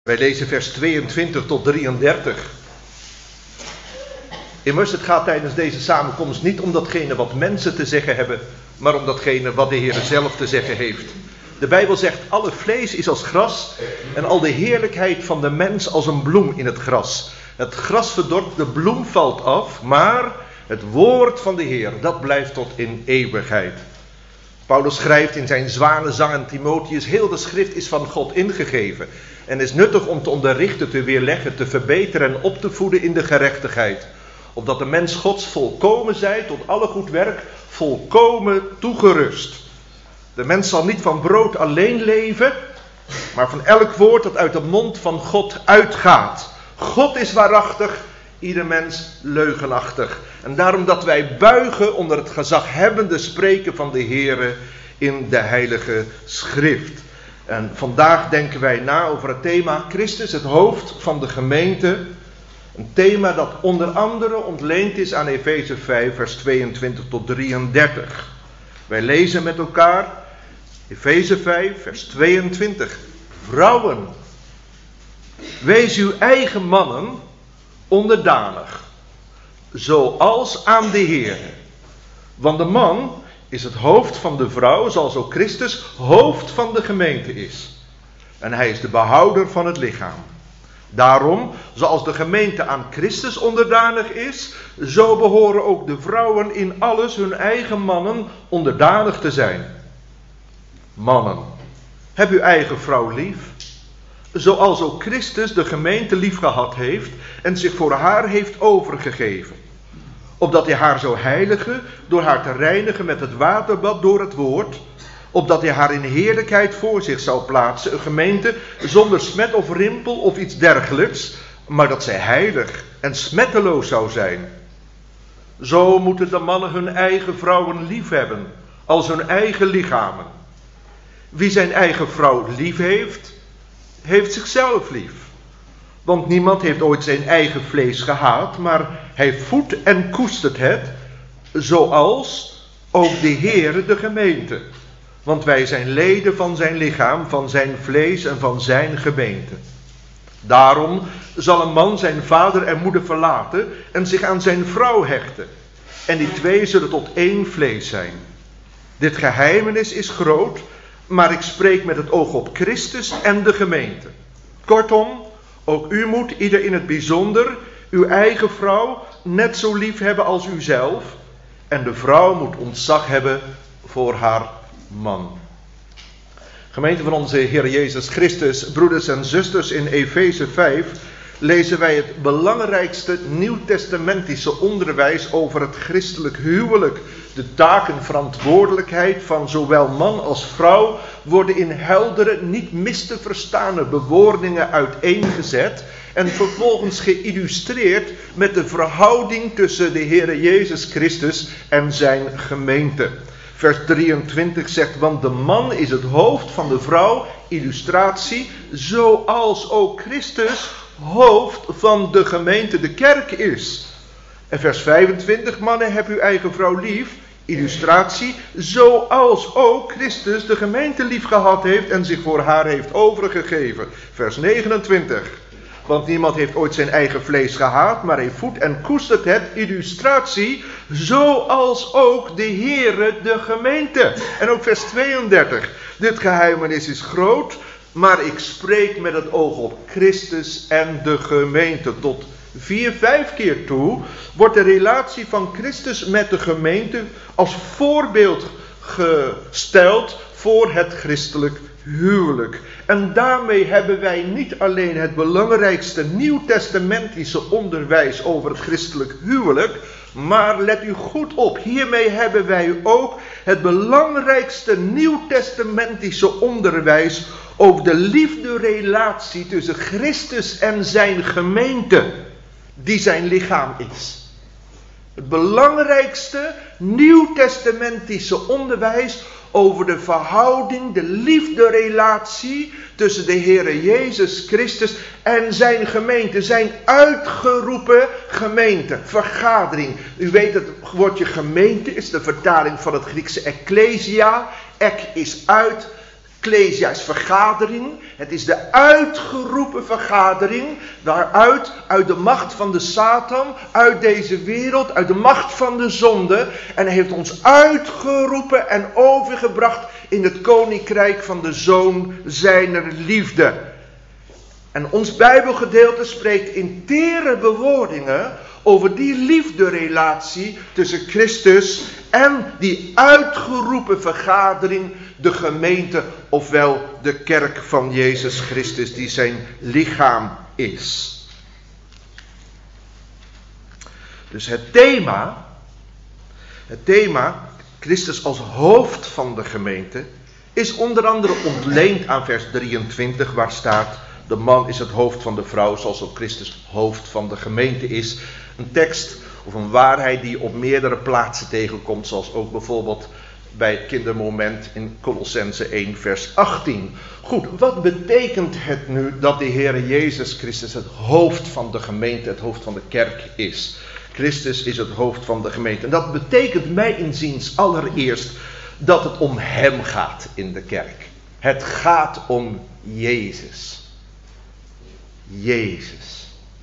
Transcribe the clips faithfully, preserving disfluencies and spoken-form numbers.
Wij lezen vers tweeëntwintig tot drieëndertig. Immers, het gaat tijdens deze samenkomst niet om datgene wat mensen te zeggen hebben, maar om datgene wat de Heer zelf te zeggen heeft. De Bijbel zegt, alle vlees is als gras en al de heerlijkheid van de mens als een bloem in het gras. Het gras verdort, de bloem valt af, maar het woord van de Heer, dat blijft tot in eeuwigheid. Paulus schrijft in zijn zwanenzang aan Timotheus, heel de schrift is van God ingegeven en is nuttig om te onderrichten, te weerleggen, te verbeteren en op te voeden in de gerechtigheid. Opdat de mens Gods volkomen zij, tot alle goed werk, volkomen toegerust. De mens zal niet van brood alleen leven, maar van elk woord dat uit de mond van God uitgaat. God is waarachtig, ieder mens leugenachtig. En daarom dat wij buigen onder het gezaghebbende spreken van de Heere in de Heilige Schrift. En vandaag denken wij na over het thema Christus, het hoofd van de gemeente. Een thema dat onder andere ontleend is aan Efeze vijf, vers tweeëntwintig tot drieëndertig. Wij lezen met elkaar Efeze vijf, vers tweeëntwintig. Vrouwen, wees uw eigen mannen onderdanig, zoals aan de Heer. Want de man is het hoofd van de vrouw, zoals ook Christus hoofd van de gemeente is. En hij is de behouder van het lichaam. Daarom, zoals de gemeente aan Christus onderdanig is, zo behoren ook de vrouwen in alles hun eigen mannen onderdanig te zijn. Mannen, heb uw eigen vrouw lief, zoals ook Christus de gemeente lief gehad heeft en zich voor haar heeft overgegeven. Opdat hij haar zou heiligen door haar te reinigen met het waterbad door het woord. Opdat hij haar in heerlijkheid voor zich zou plaatsen. Een gemeente zonder smet of rimpel of iets dergelijks. Maar dat zij heilig en smetteloos zou zijn. Zo moeten de mannen hun eigen vrouwen lief hebben. Als hun eigen lichamen. Wie zijn eigen vrouw lief heeft, heeft zichzelf lief. Want niemand heeft ooit zijn eigen vlees gehaat, maar hij voedt en koestert het, zoals ook de Heere de gemeente. Want wij zijn leden van zijn lichaam, van zijn vlees en van zijn gemeente. Daarom zal een man zijn vader en moeder verlaten en zich aan zijn vrouw hechten. En die twee zullen tot één vlees zijn. Dit geheimenis is groot, maar ik spreek met het oog op Christus en de gemeente. Kortom, ook u moet ieder in het bijzonder uw eigen vrouw net zo lief hebben als uzelf. En de vrouw moet ontzag hebben voor haar man. Gemeente van onze Heer Jezus Christus, broeders en zusters, in Efeze vijf lezen wij het belangrijkste nieuwtestamentische onderwijs over het christelijk huwelijk. De taak en verantwoordelijkheid van zowel man als vrouw worden in heldere, niet mis te verstane bewoordingen uiteengezet en vervolgens geïllustreerd met de verhouding tussen de Heer Jezus Christus en zijn gemeente. Vers drieëntwintig zegt, want de man is het hoofd van de vrouw, illustratie, zoals ook Christus hoofd van de gemeente, de kerk is. En vers vijfentwintig, mannen, heb uw eigen vrouw lief, illustratie, zoals ook Christus de gemeente lief gehad heeft en zich voor haar heeft overgegeven. Vers negenentwintig, want niemand heeft ooit zijn eigen vlees gehaat, maar hij voedt en koestert het, illustratie, zoals ook de Heere de gemeente. En ook vers tweeëndertig, dit geheimenis is groot, maar ik spreek met het oog op Christus en de gemeente. Tot vier, vijf keer toe wordt de relatie van Christus met de gemeente als voorbeeld gesteld voor het christelijk huwelijk. En daarmee hebben wij niet alleen het belangrijkste nieuwtestamentische onderwijs over het christelijk huwelijk, maar let u goed op, hiermee hebben wij ook het belangrijkste nieuwtestamentische onderwijs over de liefderelatie tussen Christus en zijn gemeente, die zijn lichaam is. Het belangrijkste nieuwtestamentische onderwijs over de verhouding, de liefderelatie tussen de Heere Jezus Christus en zijn gemeente, zijn uitgeroepen gemeente, vergadering. U weet het woordje gemeente is de vertaling van het Griekse ekklesia. Ek is uit, Ecclesia is vergadering. Het is de uitgeroepen vergadering. Waaruit, uit de macht van de Satan, uit deze wereld, uit de macht van de zonde. En hij heeft ons uitgeroepen en overgebracht in het koninkrijk van de Zoon zijner liefde. En ons Bijbelgedeelte spreekt in tere bewoordingen over die liefderelatie tussen Christus en die uitgeroepen vergadering, de gemeente, ofwel de kerk van Jezus Christus, die zijn lichaam is. Dus het thema, het thema, Christus als hoofd van de gemeente, is onder andere ontleend aan vers drieëntwintig, waar staat: de man is het hoofd van de vrouw, zoals ook Christus hoofd van de gemeente is. Een tekst of een waarheid die op meerdere plaatsen tegenkomt, zoals ook bijvoorbeeld bij het kindermoment in Kolossenzen één vers achttien. Goed, wat betekent het nu dat de Heer Jezus Christus het hoofd van de gemeente, het hoofd van de kerk is? Christus is het hoofd van de gemeente. En dat betekent mij inziens allereerst dat het om hem gaat in de kerk. Het gaat om Jezus. Jezus.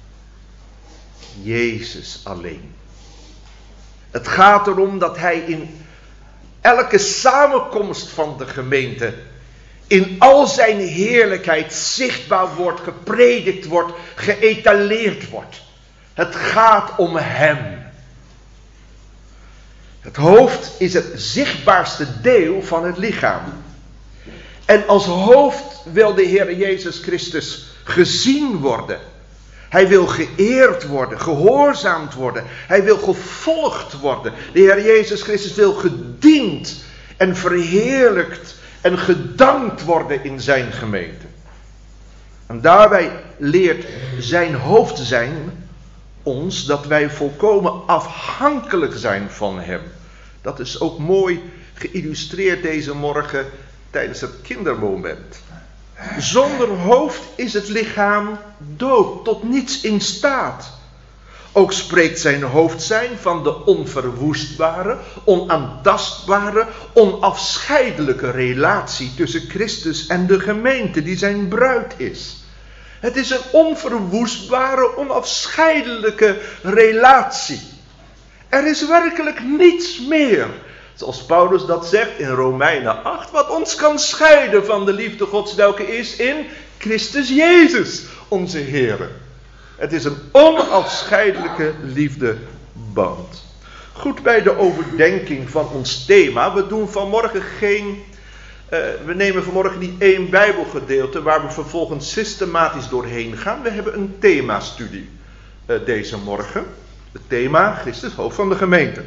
Jezus alleen. Het gaat erom dat hij in elke samenkomst van de gemeente in al zijn heerlijkheid zichtbaar wordt, gepredikt wordt, geëtaleerd wordt. Het gaat om hem. Het hoofd is het zichtbaarste deel van het lichaam. En als hoofd wil de Heer Jezus Christus gezien worden. Hij wil geëerd worden, gehoorzaamd worden. Hij wil gevolgd worden. De Heer Jezus Christus wil gediend en verheerlijkt en gedankt worden in zijn gemeente. En daarbij leert zijn hoofd zijn ons dat wij volkomen afhankelijk zijn van hem. Dat is ook mooi geïllustreerd deze morgen tijdens het kindermoment. Zonder hoofd is het lichaam dood, tot niets in staat. Ook spreekt zijn hoofd zijn van de onverwoestbare, onaantastbare, onafscheidelijke relatie tussen Christus en de gemeente die zijn bruid is. Het is een onverwoestbare, onafscheidelijke relatie. Er is werkelijk niets meer, zoals Paulus dat zegt in Romeinen acht, wat ons kan scheiden van de liefde Gods, welke is in Christus Jezus, onze Heer. Het is een onafscheidelijke liefdeband. Goed, bij de overdenking van ons thema, we doen vanmorgen geen, uh, we nemen vanmorgen niet één Bijbelgedeelte waar we vervolgens systematisch doorheen gaan. We hebben een themastudie uh, deze morgen. Het thema, Christus, hoofd van de gemeente.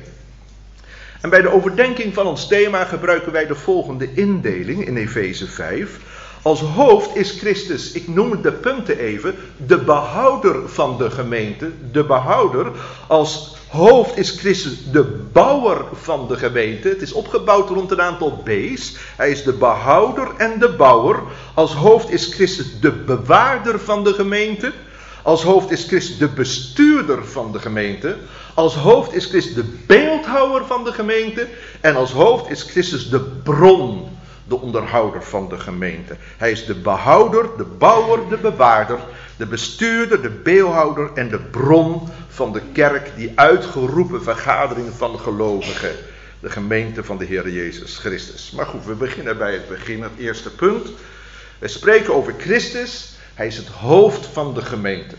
En bij de overdenking van ons thema gebruiken wij de volgende indeling in Efeze vijf. Als hoofd is Christus, ik noem de punten even, de behouder van de gemeente. De behouder. Als hoofd is Christus de bouwer van de gemeente. Het is opgebouwd rond een aantal B's. Hij is de behouder en de bouwer. Als hoofd is Christus de bewaarder van de gemeente. Als hoofd is Christus de bestuurder van de gemeente. Als hoofd is Christus de beeldhouwer van de gemeente. En als hoofd is Christus de bron, de onderhouder van de gemeente. Hij is de behouder, de bouwer, de bewaarder, de bestuurder, de beeldhouder en de bron van de kerk, die uitgeroepen vergadering van gelovigen. De gemeente van de Heer Jezus Christus. Maar goed, we beginnen bij het begin, het eerste punt. We spreken over Christus. Hij is het hoofd van de gemeente.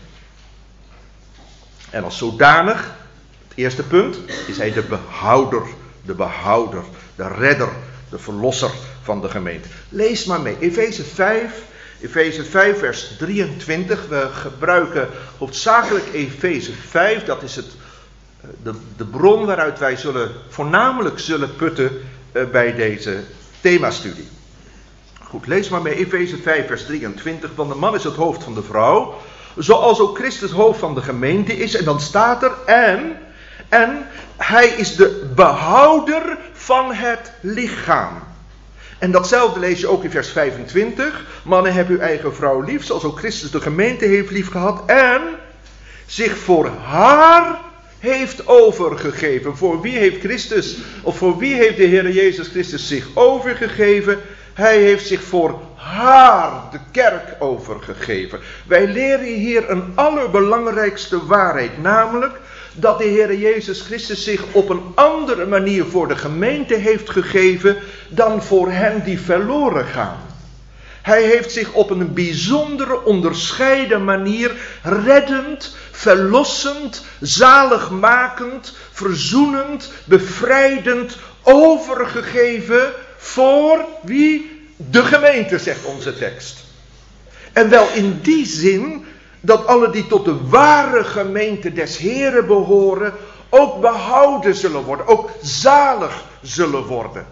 En als zodanig, het eerste punt, is hij de behouder, de behouder, de redder, de verlosser van de gemeente. Lees maar mee, Efeze vijf, Efeze vijf vers drieëntwintig. We gebruiken hoofdzakelijk Efeze vijf, dat is het, de, de bron waaruit wij zullen, voornamelijk zullen putten uh, bij deze themastudie. Goed, lees maar mee, Efeze vijf vers drieëntwintig. Want de man is het hoofd van de vrouw, zoals ook Christus hoofd van de gemeente is. En dan staat er, en, en hij is de behouder van het lichaam. En datzelfde lees je ook in vers vijfentwintig. Mannen, heb uw eigen vrouw lief, zoals ook Christus de gemeente heeft lief gehad. En zich voor haar heeft overgegeven. Voor wie heeft Christus, of voor wie heeft de Heer Jezus Christus zich overgegeven? Hij heeft zich voor haar, de kerk, overgegeven. Wij leren hier een allerbelangrijkste waarheid, namelijk dat de Heer Jezus Christus zich op een andere manier voor de gemeente heeft gegeven dan voor hen die verloren gaan. Hij heeft zich op een bijzondere, onderscheiden manier reddend, verlossend, zaligmakend, verzoenend, bevrijdend overgegeven voor wie? De gemeente, zegt onze tekst. En wel in die zin dat alle die tot de ware gemeente des Heren behoren ook behouden zullen worden, ook zalig zullen worden.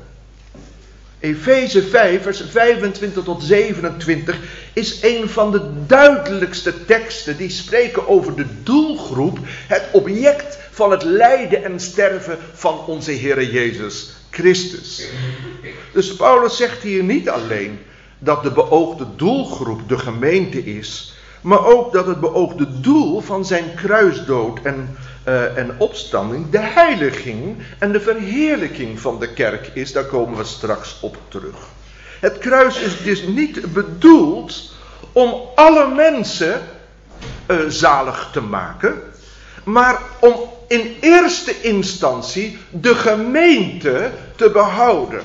Efeze vijf, vers vijfentwintig tot zevenentwintig is een van de duidelijkste teksten die spreken over de doelgroep, het object van het lijden en sterven van onze Heere Jezus Christus. Dus Paulus zegt hier niet alleen dat de beoogde doelgroep de gemeente is, maar ook dat het beoogde doel van zijn kruisdood en, uh, en opstanding de heiliging en de verheerlijking van de kerk is. Daar komen we straks op terug. Het kruis is dus niet bedoeld om alle mensen uh, zalig te maken, maar om in eerste instantie de gemeente te behouden.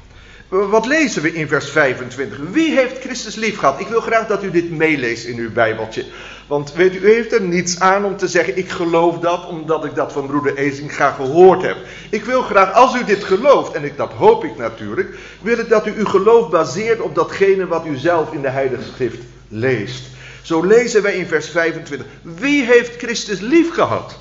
Wat lezen we in vers vijfentwintig? Wie heeft Christus lief gehad? Ik wil graag dat u dit meeleest in uw Bijbeltje. Want weet u, u heeft er niets aan om te zeggen, ik geloof dat, omdat ik dat van broeder Ezinga gehoord heb. Ik wil graag, als u dit gelooft, en ik, dat hoop ik natuurlijk, wil ik dat u uw geloof baseert op datgene wat u zelf in de Heilige Schrift leest. Zo lezen wij in vers vijfentwintig. Wie heeft Christus lief gehad?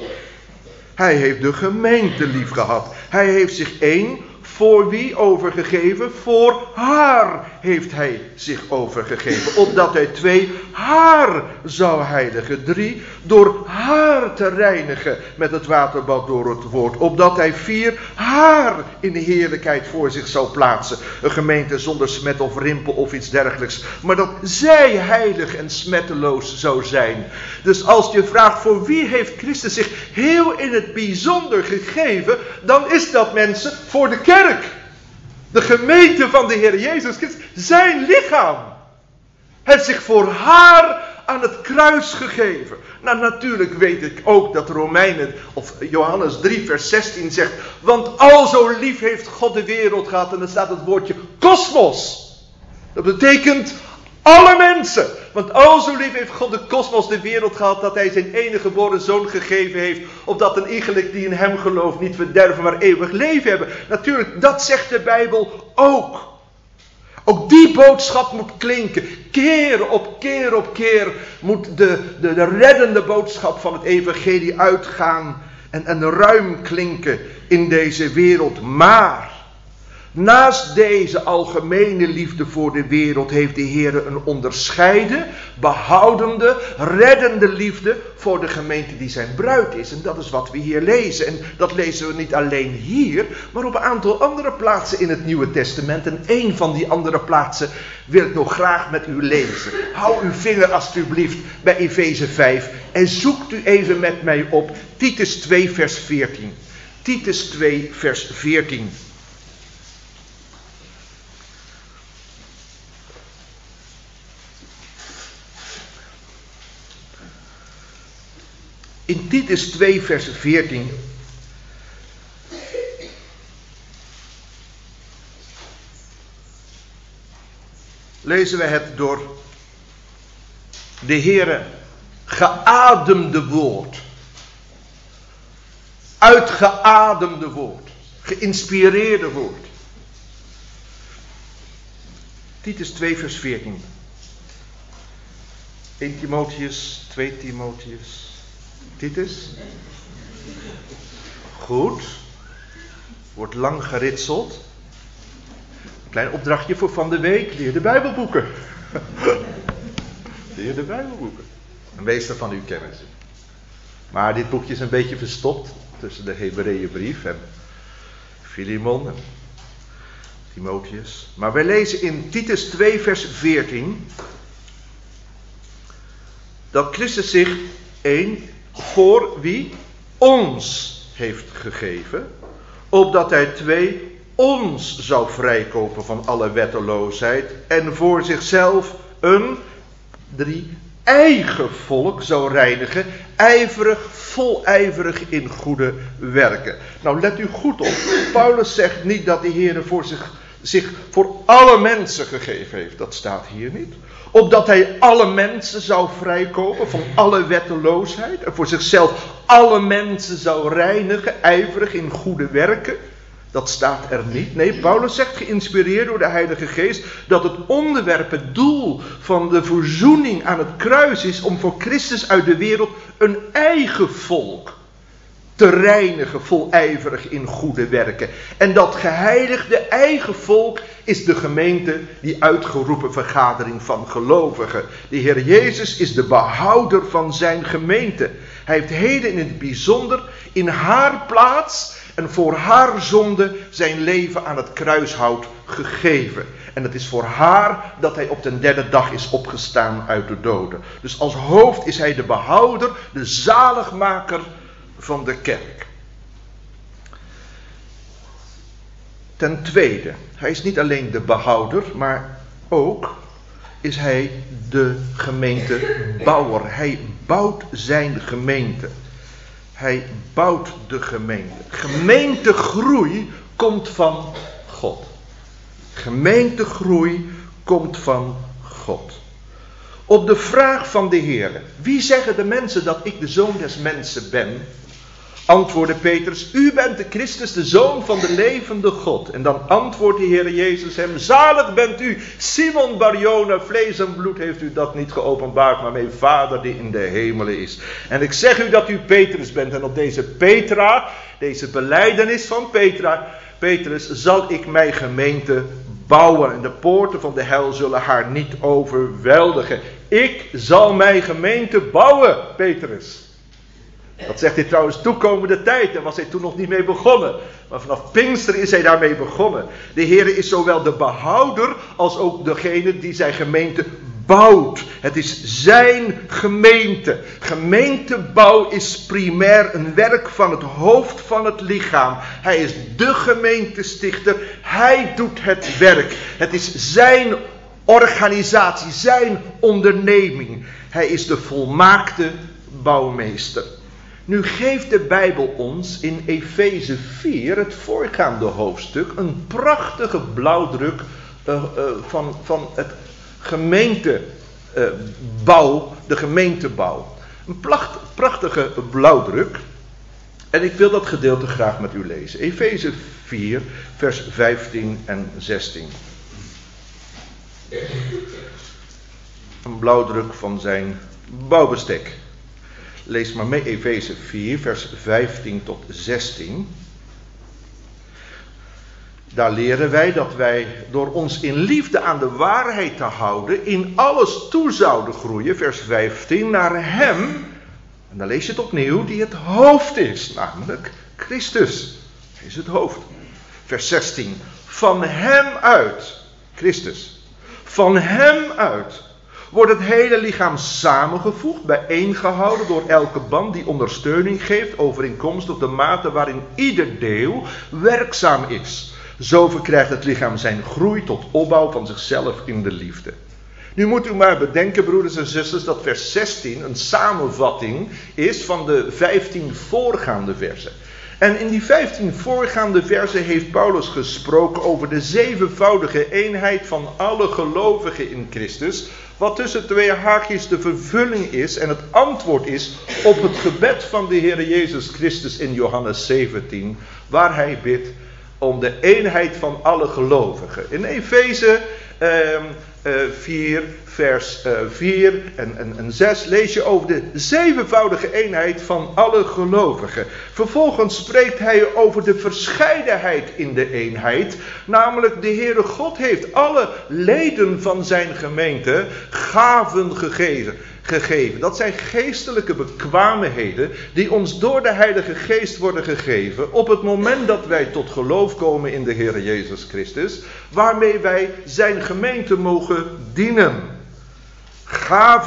Hij heeft de gemeente lief gehad. Hij heeft zich één voor wie overgegeven? Voor haar heeft hij zich overgegeven. Opdat hij twee, haar zou heiligen. Drie, door haar te reinigen met het waterbad door het woord. Opdat hij vier, haar in de heerlijkheid voor zich zou plaatsen. Een gemeente zonder smet of rimpel of iets dergelijks. Maar dat zij heilig en smetteloos zou zijn. Dus als je vraagt voor wie heeft Christus zich heel in het bijzonder gegeven, dan is dat, mensen, voor de kerk. De gemeente van de Heer Jezus Christus, zijn lichaam. Hij heeft zich voor haar aan het kruis gegeven. Nou, natuurlijk weet ik ook dat Romeinen, of Johannes drie vers zestien zegt, want al zo lief heeft God de wereld gehad, en dan staat het woordje kosmos. Dat betekent alle mensen. Want al zo lief heeft God de kosmos, de wereld gehad, dat hij zijn enige geboren zoon gegeven heeft, opdat een iegelijk die in hem gelooft niet verderven, maar eeuwig leven hebben. Natuurlijk, dat zegt de Bijbel ook. Ook die boodschap moet klinken. Keer op keer op keer moet de, de, de reddende boodschap van het evangelie uitgaan en, en ruim klinken in deze wereld. Maar naast deze algemene liefde voor de wereld heeft de Heer een onderscheiden, behoudende, reddende liefde voor de gemeente die zijn bruid is. En dat is wat we hier lezen. En dat lezen we niet alleen hier, maar op een aantal andere plaatsen in het Nieuwe Testament. En één van die andere plaatsen wil ik nog graag met u lezen. Hou uw vinger alstublieft bij Efeze vijf en zoekt u even met mij op Titus twee vers veertien. Titus twee vers veertien. In Titus twee vers veertien lezen we het door de Heere geademde woord. Uitgeademde woord. Geïnspireerde woord. Titus twee vers veertien. één Timotheus, twee Timotheus. Titus. Goed. Wordt lang geritseld. Een klein opdrachtje voor van de week. Leer de Bijbelboeken. Leer de Bijbelboeken. Een meester van uw kennis. Maar dit boekje is een beetje verstopt tussen de Hebreeënbrief en Filemon en Timotheus. Maar wij lezen in Titus twee vers veertien dat Christus zich één voor wie ons heeft gegeven, opdat hij twee ons zou vrijkopen van alle wetteloosheid en voor zichzelf een, drie, eigen volk zou reinigen, ijverig, volijverig in goede werken. Nou, let u goed op. Paulus zegt niet dat de Heer voor zich, zich voor alle mensen gegeven heeft. Dat staat hier niet. Opdat hij alle mensen zou vrijkopen van alle wetteloosheid en voor zichzelf alle mensen zou reinigen, ijverig in goede werken. Dat staat er niet. Nee, Paulus zegt, geïnspireerd door de Heilige Geest, dat het onderwerp, het doel van de verzoening aan het kruis is om voor Christus uit de wereld een eigen volk te reinigen, volijverig in goede werken. En dat geheiligde eigen volk is de gemeente, die uitgeroepen vergadering van gelovigen. De Heer Jezus is de behouder van zijn gemeente. Hij heeft heden in het bijzonder in haar plaats en voor haar zonde zijn leven aan het kruishout gegeven. En het is voor haar dat hij op de derde dag is opgestaan uit de doden. Dus als hoofd is hij de behouder, de zaligmaker van de kerk. Ten tweede, hij is niet alleen de behouder, maar ook is hij de gemeentebouwer. Hij bouwt zijn gemeente. Hij bouwt de gemeente. Gemeentegroei komt van God. Gemeentegroei komt van God. Op de vraag van de Heer: wie zeggen de mensen dat ik de Zoon des Mensen ben? Antwoordde Petrus: u bent de Christus, de Zoon van de levende God. En dan antwoordt de Heer Jezus hem: zalig bent u, Simon Barjona, vlees en bloed heeft u dat niet geopenbaard, maar mijn Vader die in de hemelen is. En ik zeg u dat u Petrus bent. En op deze Petra, deze belijdenis van Petra, Petrus, zal ik mijn gemeente bouwen. En de poorten van de hel zullen haar niet overweldigen. Ik zal mijn gemeente bouwen, Petrus. Dat zegt hij trouwens toekomende tijd. Daar was hij toen nog niet mee begonnen. Maar vanaf Pinkster is hij daarmee begonnen. De Heer is zowel de behouder als ook degene die zijn gemeente bouwt. Het is zijn gemeente. Gemeentebouw is primair een werk van het hoofd van het lichaam. Hij is de gemeentestichter. Hij doet het werk. Het is zijn organisatie, zijn onderneming. Hij is de volmaakte bouwmeester. Nu geeft de Bijbel ons in Efeze vier, het voorgaande hoofdstuk, een prachtige blauwdruk uh, uh, van, van het gemeentebouw, uh, de gemeentebouw. Een placht, prachtige blauwdruk. En ik wil dat gedeelte graag met u lezen. Efeze vier, vers vijftien en zestien. Een blauwdruk van zijn bouwbestek. Lees maar mee, Efeze vier, vers vijftien tot zestien. Daar leren wij dat wij door ons in liefde aan de waarheid te houden, in alles toe zouden groeien, vers vijftien, naar hem, en dan lees je het opnieuw, die het hoofd is, namelijk Christus. Hij is het hoofd. Vers zestien, van hem uit, Christus, van hem uit wordt het hele lichaam samengevoegd, bijeengehouden door elke band die ondersteuning geeft, overeenkomstig de mate waarin ieder deel werkzaam is. Zo verkrijgt het lichaam zijn groei tot opbouw van zichzelf in de liefde. Nu moet u maar bedenken, broeders en zusters, dat vers zestien een samenvatting is van de vijftien voorgaande versen. En in die vijftien voorgaande versen heeft Paulus gesproken over de zevenvoudige eenheid van alle gelovigen in Christus, wat tussen twee haakjes de vervulling is en het antwoord is op het gebed van de Heer Jezus Christus in Johannes zeventien, waar hij bidt om de eenheid van alle gelovigen. In Efeze uh, uh, vier, vers uh, vier en, en, en zes lees je over de zevenvoudige eenheid van alle gelovigen. Vervolgens spreekt hij over de verscheidenheid in de eenheid. Namelijk, de Heere God heeft alle leden van zijn gemeente gaven gegeven. gegeven. Dat zijn geestelijke bekwaamheden die ons door de Heilige Geest worden gegeven op het moment dat wij tot geloof komen in de Heer Jezus Christus, waarmee wij zijn gemeente mogen dienen. Gaven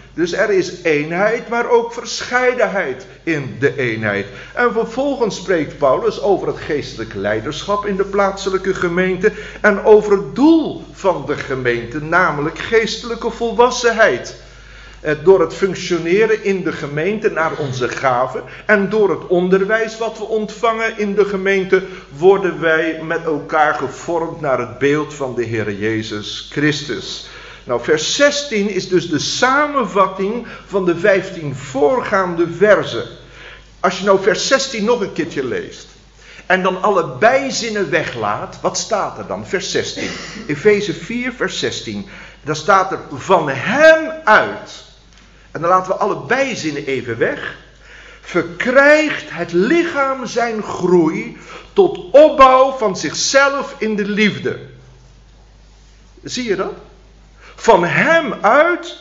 Dus er is eenheid, maar ook verscheidenheid in de eenheid. En vervolgens spreekt Paulus over het geestelijk leiderschap in de plaatselijke gemeente en over het doel van de gemeente, namelijk geestelijke volwassenheid. Door het functioneren in de gemeente naar onze gaven en door het onderwijs wat we ontvangen in de gemeente worden wij met elkaar gevormd naar het beeld van de Heer Jezus Christus. Nou, vers zestien is dus de samenvatting van de vijftien voorgaande verzen. Als je nou vers zestien nog een keertje leest en dan alle bijzinnen weglaat, wat staat er dan? Vers zestien. Efeze vier, vers zestien. Daar staat er van hem uit. En dan laten we alle bijzinnen even weg. Verkrijgt het lichaam zijn groei tot opbouw van zichzelf in de liefde. Zie je dat? Van hem uit.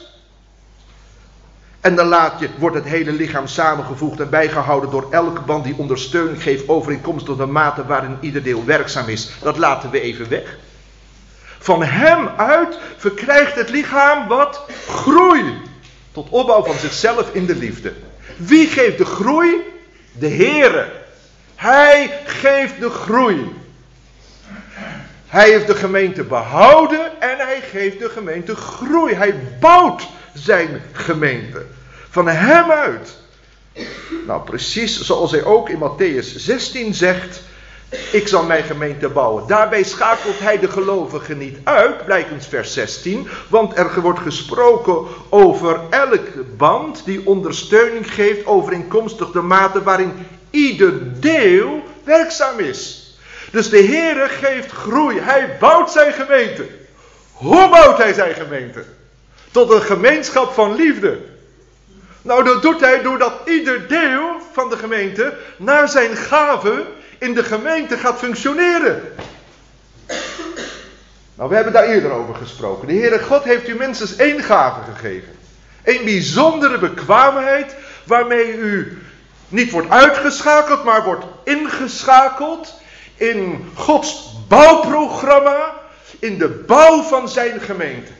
En dan laat je, wordt het hele lichaam samengevoegd en bijgehouden door elke band die ondersteuning geeft overeenkomstig tot de mate waarin ieder deel werkzaam is. Dat laten we even weg. Van hem uit verkrijgt het lichaam wat? Groei. Tot opbouw van zichzelf in de liefde. Wie geeft de groei? De Heere. Hij geeft de groei. Hij heeft de gemeente behouden en hij geeft de gemeente groei. Hij bouwt zijn gemeente. Van hem uit. Nou, precies zoals hij ook in Mattheüs zestien zegt. Ik zal mijn gemeente bouwen. Daarbij schakelt hij de gelovigen niet uit, blijkens vers zestien. Want er wordt gesproken over elk band die ondersteuning geeft overeenkomstig de mate waarin ieder deel werkzaam is. Dus de Heere geeft groei. Hij bouwt zijn gemeente. Hoe bouwt hij zijn gemeente? Tot een gemeenschap van liefde. Nou, dat doet hij doordat ieder deel van de gemeente naar zijn gave in de gemeente gaat functioneren. Nou, we hebben daar eerder over gesproken. De Heere God heeft u minstens één gave gegeven. Een bijzondere bekwaamheid waarmee u niet wordt uitgeschakeld, maar wordt ingeschakeld in Gods bouwprogramma, in de bouw van zijn gemeente.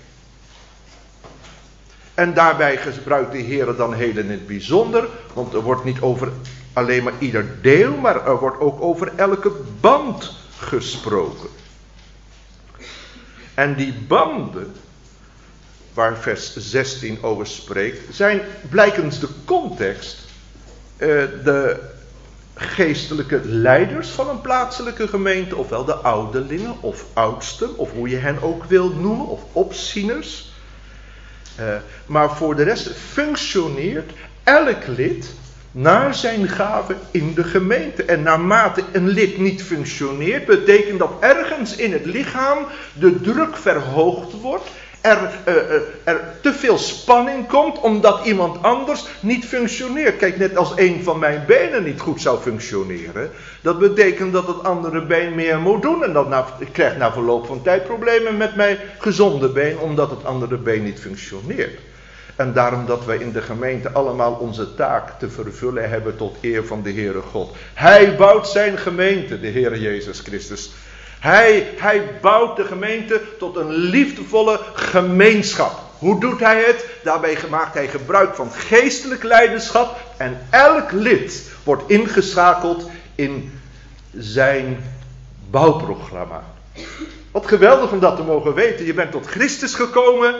En daarbij gebruikt de Heer dan heel in het bijzonder, want er wordt niet over alleen maar ieder deel, maar er wordt ook over elke band gesproken. En die banden, waar vers zestien over spreekt, zijn blijkens de context, uh, de geestelijke leiders van een plaatselijke gemeente, ofwel de ouderlingen of oudsten, of hoe je hen ook wilt noemen, of opzieners. Uh, maar voor de rest functioneert elk lid naar zijn gave in de gemeente. En naarmate een lid niet functioneert, betekent dat ergens in het lichaam de druk verhoogd wordt. Er, uh, uh, er te veel spanning komt omdat iemand anders niet functioneert. Kijk, net als een van mijn benen niet goed zou functioneren. Dat betekent dat het andere been meer moet doen. En dat na, ik krijg na verloop van tijd problemen met mijn gezonde been omdat het andere been niet functioneert. En daarom dat wij in de gemeente allemaal onze taak te vervullen hebben tot eer van de Heere God. Hij bouwt zijn gemeente, de Heere Jezus Christus. Hij, hij bouwt de gemeente tot een liefdevolle gemeenschap. Hoe doet hij het? Daarbij maakt hij gebruik van geestelijk leiderschap. En elk lid wordt ingeschakeld in zijn bouwprogramma. Wat geweldig om dat te mogen weten. Je bent tot Christus gekomen.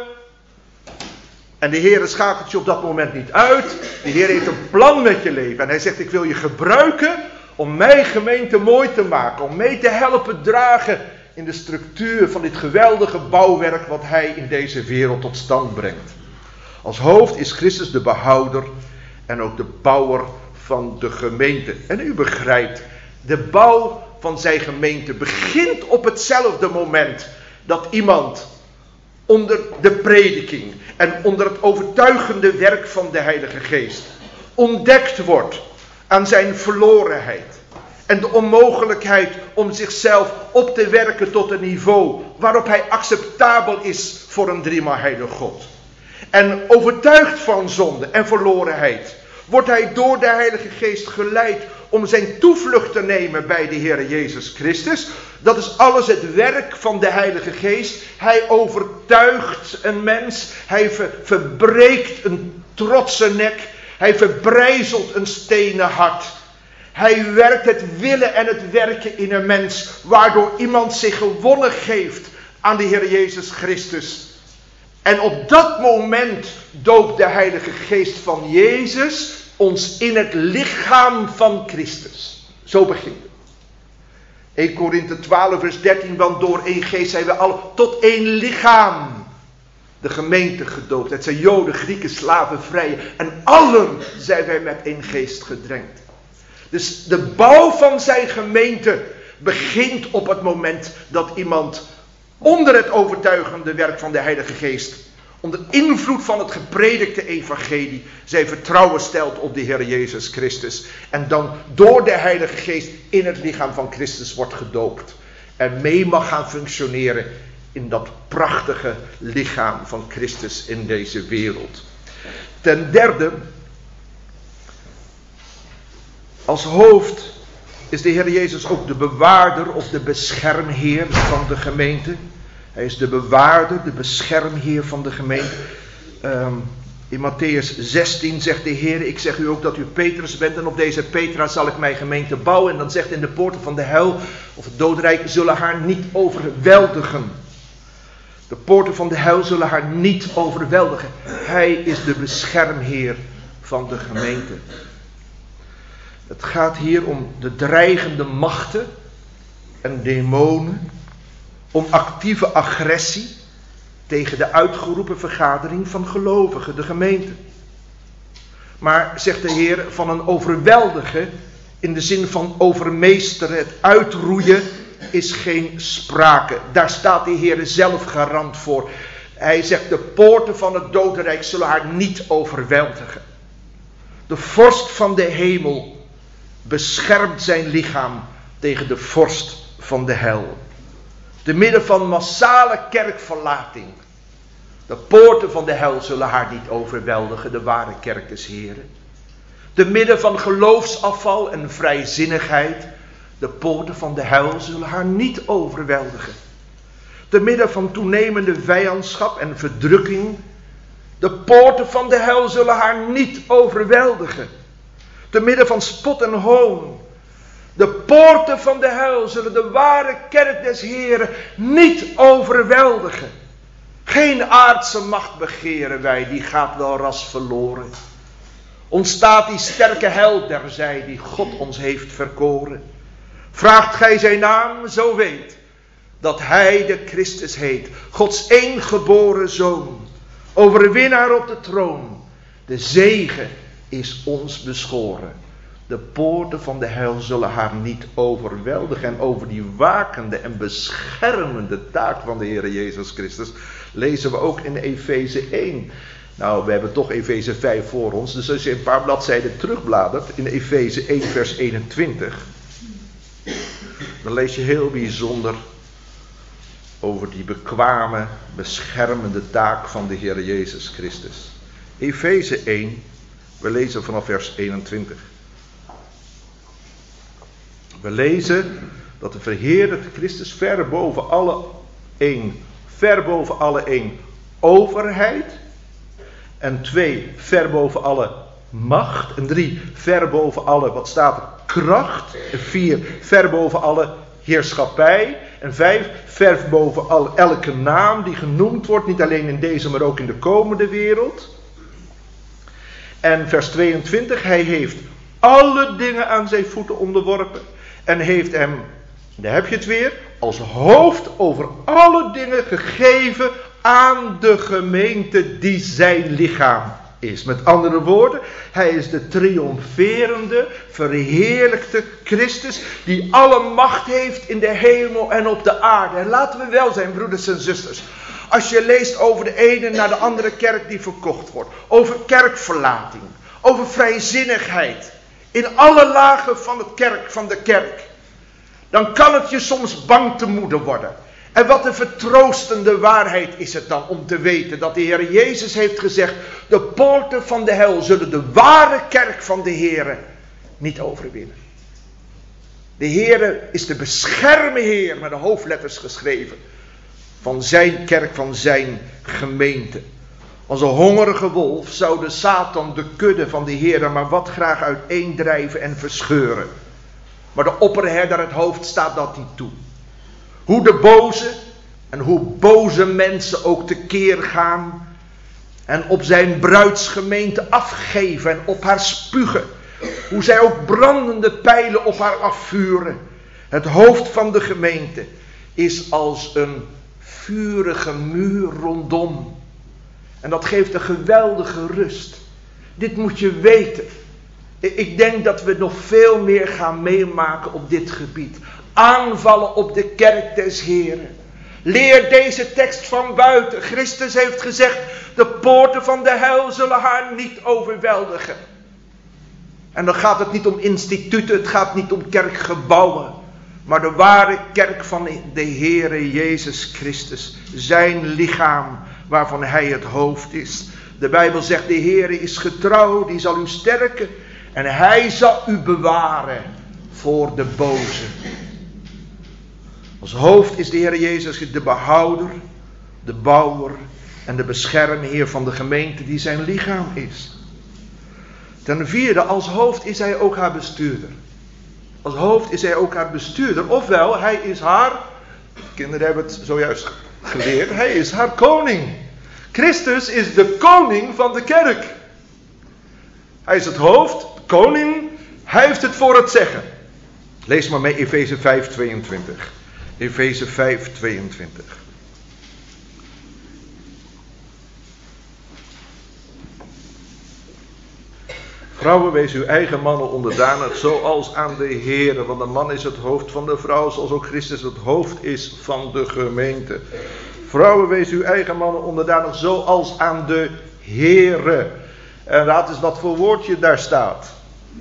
En de Heer schakelt je op dat moment niet uit. De Heer heeft een plan met je leven. En hij zegt, ik wil je gebruiken om mijn gemeente mooi te maken. Om mee te helpen dragen in de structuur van dit geweldige bouwwerk wat hij in deze wereld tot stand brengt. Als hoofd is Christus de behouder en ook de bouwer van de gemeente. En u begrijpt, de bouw van zijn gemeente begint op hetzelfde moment dat iemand onder de prediking en onder het overtuigende werk van de Heilige Geest ontdekt wordt aan zijn verlorenheid en de onmogelijkheid om zichzelf op te werken tot een niveau waarop hij acceptabel is voor een driemaal heilige God. En overtuigd van zonde en verlorenheid wordt hij door de Heilige Geest geleid om zijn toevlucht te nemen bij de Heer Jezus Christus. Dat is alles het werk van de Heilige Geest. Hij overtuigt een mens. Hij ver, verbreekt een trotse nek. Hij verbrijzelt een stenen hart. Hij werkt het willen en het werken in een mens. Waardoor iemand zich gewonnen geeft aan de Heer Jezus Christus. En op dat moment doopt de Heilige Geest van Jezus ons in het lichaam van Christus. Zo begint het. Eerste Korinthe twaalf vers dertien, want door één geest zijn we al tot één lichaam. De gemeente gedoopt. Het zijn Joden, Grieken, slaven, vrije. En allen zijn wij met één geest gedrenkt. Dus de bouw van zijn gemeente begint op het moment dat iemand onder het overtuigende werk van de Heilige Geest, onder invloed van het gepredikte evangelie, zijn vertrouwen stelt op de Heer Jezus Christus. En dan door de Heilige Geest in het lichaam van Christus wordt gedoopt. En mee mag gaan functioneren in dat prachtige lichaam van Christus in deze wereld. Ten derde, als hoofd is de Heer Jezus ook de bewaarder of de beschermheer van de gemeente. Hij is de bewaarder, de beschermheer van de gemeente. Um, in Mattheüs zestien zegt de Heer, ik zeg u ook dat u Petrus bent en op deze Petra zal ik mijn gemeente bouwen. En dan zegt in de poorten van de hel of het dodenrijk zullen haar niet overweldigen. De poorten van de hel zullen haar niet overweldigen. Hij is de beschermheer van de gemeente. Het gaat hier om de dreigende machten en demonen, om actieve agressie tegen de uitgeroepen vergadering van gelovigen, de gemeente. Maar, zegt de Heer, van een overweldigen, in de zin van overmeesteren, het uitroeien, is geen sprake. Daar staat de Heer zelf garant voor. Hij zegt, de poorten van het dodenrijk zullen haar niet overweldigen. De vorst van de hemel beschermt zijn lichaam tegen de vorst van de hel. Te midden van massale kerkverlating. De poorten van de hel zullen haar niet overweldigen, de ware kerk des Heren. Te midden van geloofsafval en vrijzinnigheid. De poorten van de hel zullen haar niet overweldigen. Te midden van toenemende vijandschap en verdrukking. De poorten van de hel zullen haar niet overweldigen. Te midden van spot en hoon. De poorten van de hel zullen de ware kerk des Heren niet overweldigen. Geen aardse macht begeren wij, die gaat wel ras verloren. Ontstaat die sterke held terzij die God ons heeft verkoren. Vraagt gij zijn naam, zo weet dat hij de Christus heet. Gods eengeboren zoon, overwinnaar op de troon. De zegen is ons beschoren. De poorten van de hel zullen haar niet overweldigen. En over die wakende en beschermende taak van de Heer Jezus Christus lezen we ook in Efeze één. Nou, we hebben toch Efeze vijf voor ons. Dus als je een paar bladzijden terugbladert in Efeze één vers eenentwintig. Dan lees je heel bijzonder over die bekwame, beschermende taak van de Heer Jezus Christus. Efeze één, we lezen vanaf vers eenentwintig. We lezen dat de verheerlijkte Christus ver boven alle één, ver boven alle één overheid. En twee, ver boven alle macht. En drie, ver boven alle, wat staat er, kracht. En vier, ver boven alle heerschappij. En vijf, ver boven alle, elke naam die genoemd wordt, niet alleen in deze, maar ook in de komende wereld. En vers tweeëntwintig, hij heeft alle dingen aan zijn voeten onderworpen. En heeft hem, daar heb je het weer, als hoofd over alle dingen gegeven aan de gemeente die zijn lichaam is. Met andere woorden, hij is de triomferende, verheerlijkte Christus die alle macht heeft in de hemel en op de aarde. En laten we wel zijn, broeders en zusters. Als je leest over de ene naar de andere kerk die verkocht wordt, over kerkverlating, over vrijzinnigheid, in alle lagen van, het kerk, van de kerk, dan kan het je soms bang te moede worden. En wat een vertroostende waarheid is het dan om te weten dat de Heer Jezus heeft gezegd, de poorten van de hel zullen de ware kerk van de Heer niet overwinnen. De Heere is de beschermheer, met de hoofdletters geschreven, van zijn kerk, van zijn gemeente. Als een hongerige wolf zou de Satan de kudde van de Heere maar wat graag uiteendrijven en verscheuren. Maar de opperherder, het hoofd, staat dat niet toe. Hoe de boze en hoe boze mensen ook tekeer gaan en op zijn bruidsgemeente afgeven en op haar spugen. Hoe zij ook brandende pijlen op haar afvuren. Het hoofd van de gemeente is als een vurige muur rondom. En dat geeft een geweldige rust. Dit moet je weten. Ik denk dat we nog veel meer gaan meemaken op dit gebied. Aanvallen op de kerk des Heren. Leer deze tekst van buiten. Christus heeft gezegd, de poorten van de hel zullen haar niet overweldigen. En dan gaat het niet om instituten, het gaat niet om kerkgebouwen. Maar de ware kerk van de Heere Jezus Christus. Zijn lichaam waarvan hij het hoofd is. De Bijbel zegt, de Heere is getrouw, die zal u sterken. En hij zal u bewaren voor de boze. Als hoofd is de Heere Jezus de behouder, de bouwer en de beschermheer van de gemeente die zijn lichaam is. Ten vierde, als hoofd is hij ook haar bestuurder. Als hoofd is hij ook haar bestuurder. Ofwel, hij is haar, kinderen hebben het zojuist geleerd, hij is haar koning. Christus is de koning van de kerk. Hij is het hoofd, koning, hij heeft het voor het zeggen. Lees maar mee Efeze vijf, tweeëntwintig. Efeze vijf, tweeëntwintig. Vrouwen, wees uw eigen mannen onderdanig, zoals aan de Heere. Want de man is het hoofd van de vrouw, zoals ook Christus het hoofd is van de gemeente. Vrouwen, wees uw eigen mannen onderdanig, zoals aan de Heere. En raad eens wat voor woordje daar staat.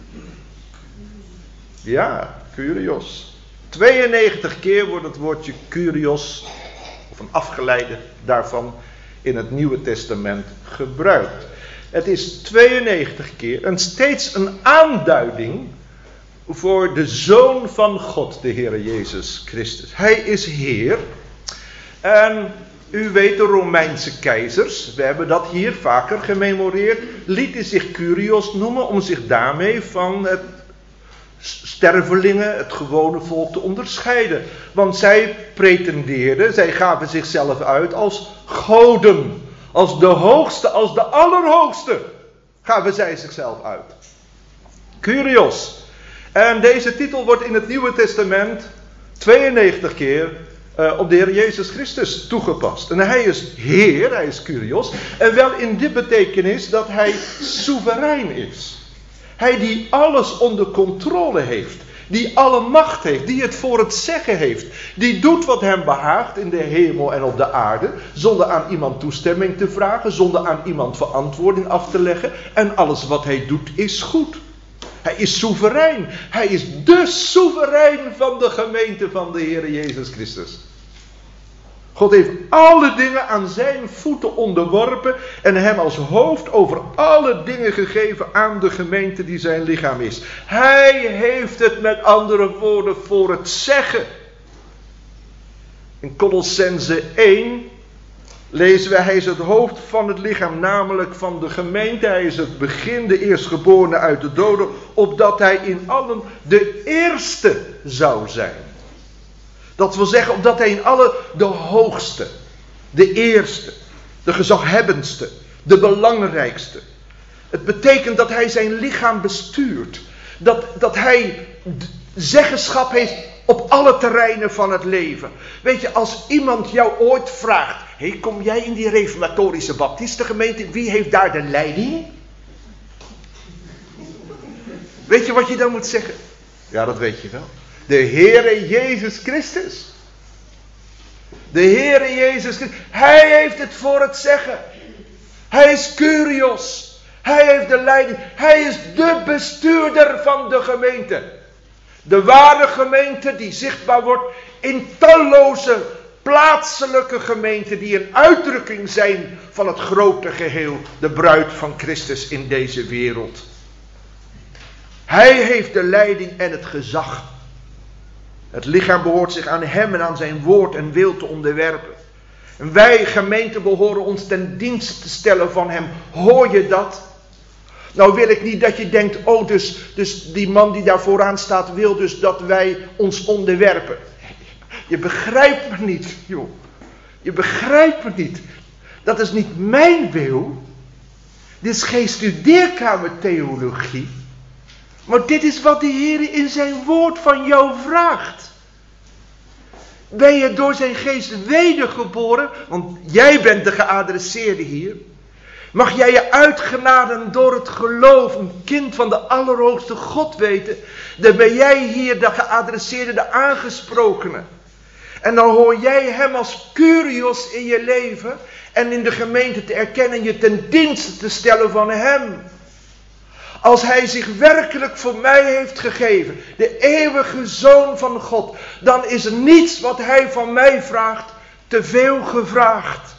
Ja, Kyrios. tweeënnegentig keer wordt het woordje Kyrios, of een afgeleide daarvan, in het Nieuwe Testament gebruikt. Het is tweeënnegentig keer en steeds een aanduiding voor de Zoon van God, de Heere Jezus Christus. Hij is Heer. En u weet, de Romeinse keizers, we hebben dat hier vaker gememoreerd, lieten zich Kyrios noemen om zich daarmee van het stervelingen, het gewone volk, te onderscheiden. Want zij pretendeerden, zij gaven zichzelf uit als goden. Als de hoogste, als de allerhoogste, gaven zij zichzelf uit. Kyrios. En deze titel wordt in het Nieuwe Testament tweeënnegentig keer uh, op de Heer Jezus Christus toegepast. En hij is Heer, hij is Kyrios. En wel in die betekenis dat hij soeverein is. Hij die alles onder controle heeft. Die alle macht heeft, die het voor het zeggen heeft. Die doet wat hem behaagt in de hemel en op de aarde. Zonder aan iemand toestemming te vragen. Zonder aan iemand verantwoording af te leggen. En alles wat hij doet is goed. Hij is soeverein. Hij is de soeverein van de gemeente van de Heer Jezus Christus. God heeft alle dingen aan zijn voeten onderworpen en hem als hoofd over alle dingen gegeven aan de gemeente die zijn lichaam is. Hij heeft het met andere woorden voor het zeggen. In Kolossenzen één lezen we, hij is het hoofd van het lichaam, namelijk van de gemeente. Hij is het begin, de eerstgeborene uit de doden, opdat hij in allen de eerste zou zijn. Dat wil zeggen, omdat hij in alle de hoogste, de eerste, de gezaghebbendste, de belangrijkste. Het betekent dat hij zijn lichaam bestuurt. Dat, dat hij zeggenschap heeft op alle terreinen van het leven. Weet je, als iemand jou ooit vraagt, hé, hey, kom jij in die reformatorische baptistengemeente, wie heeft daar de leiding? Weet je wat je dan moet zeggen? Ja, dat weet je wel. De Heere Jezus Christus. De Heere Jezus Christus. Hij heeft het voor het zeggen. Hij is Kyrios. Hij heeft de leiding. Hij is de bestuurder van de gemeente. De ware gemeente die zichtbaar wordt in talloze plaatselijke gemeenten die een uitdrukking zijn van het grote geheel. De bruid van Christus in deze wereld. Hij heeft de leiding en het gezag. Het lichaam behoort zich aan hem en aan zijn woord en wil te onderwerpen. En wij, gemeente, behoren ons ten dienste te stellen van hem. Hoor je dat? Nou wil ik niet dat je denkt, oh dus, dus die man die daar vooraan staat wil dus dat wij ons onderwerpen. Je begrijpt me niet, joh. Je begrijpt me niet. Dat is niet mijn wil. Dit is geen studeerkamer theologie. Maar dit is wat de Heer in zijn woord van jou vraagt. Ben je door zijn geest wedergeboren? Want jij bent de geadresseerde hier. Mag jij je uitgenaden door het geloof een kind van de Allerhoogste God weten? Dan ben jij hier de geadresseerde, de aangesprokene. En dan hoor jij hem als Kyrios in je leven en in de gemeente te erkennen en je ten dienste te stellen van hem. Als hij zich werkelijk voor mij heeft gegeven, de eeuwige Zoon van God, dan is er niets wat hij van mij vraagt te veel gevraagd.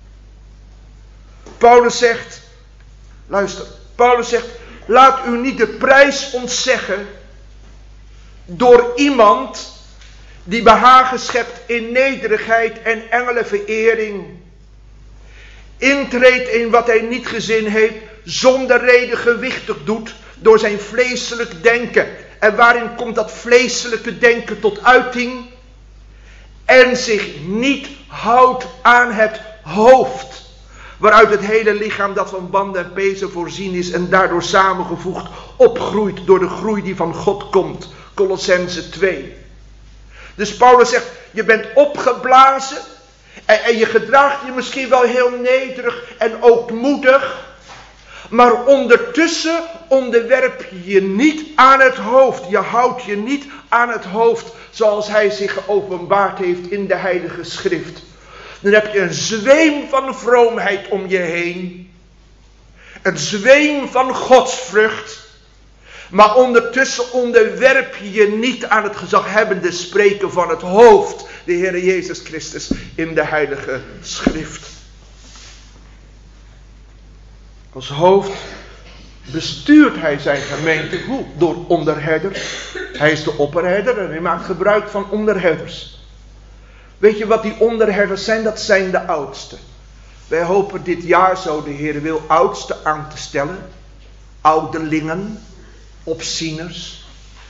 Paulus zegt, luister, Paulus zegt, laat u niet de prijs ontzeggen door iemand die behagen schept in nederigheid en engelenverering. Intreedt in wat hij niet gezin heeft, zonder reden gewichtig doet door zijn vleeselijk denken. En waarin komt dat vleeselijke denken tot uiting? En zich niet houdt aan het hoofd, waaruit het hele lichaam dat van banden en pezen voorzien is en daardoor samengevoegd opgroeit door de groei die van God komt. Kolossenzen twee. Dus Paulus zegt, je bent opgeblazen en, en je gedraagt je misschien wel heel nederig en ootmoedig. Maar ondertussen onderwerp je je niet aan het hoofd. Je houdt je niet aan het hoofd zoals hij zich geopenbaard heeft in de Heilige Schrift. Dan heb je een zweem van vroomheid om je heen. Een zweem van godsvrucht. Maar ondertussen onderwerp je je niet aan het gezaghebbende spreken van het hoofd. De Heer Jezus Christus in de Heilige Schrift. Als hoofd bestuurt hij zijn gemeente. Hoe? Door onderherders. Hij is de opperherder en hij maakt gebruik van onderherders. Weet je wat die onderherders zijn? Dat zijn de oudsten. Wij hopen dit jaar, zo de Heer wil, oudsten aan te stellen. Ouderlingen, opzieners.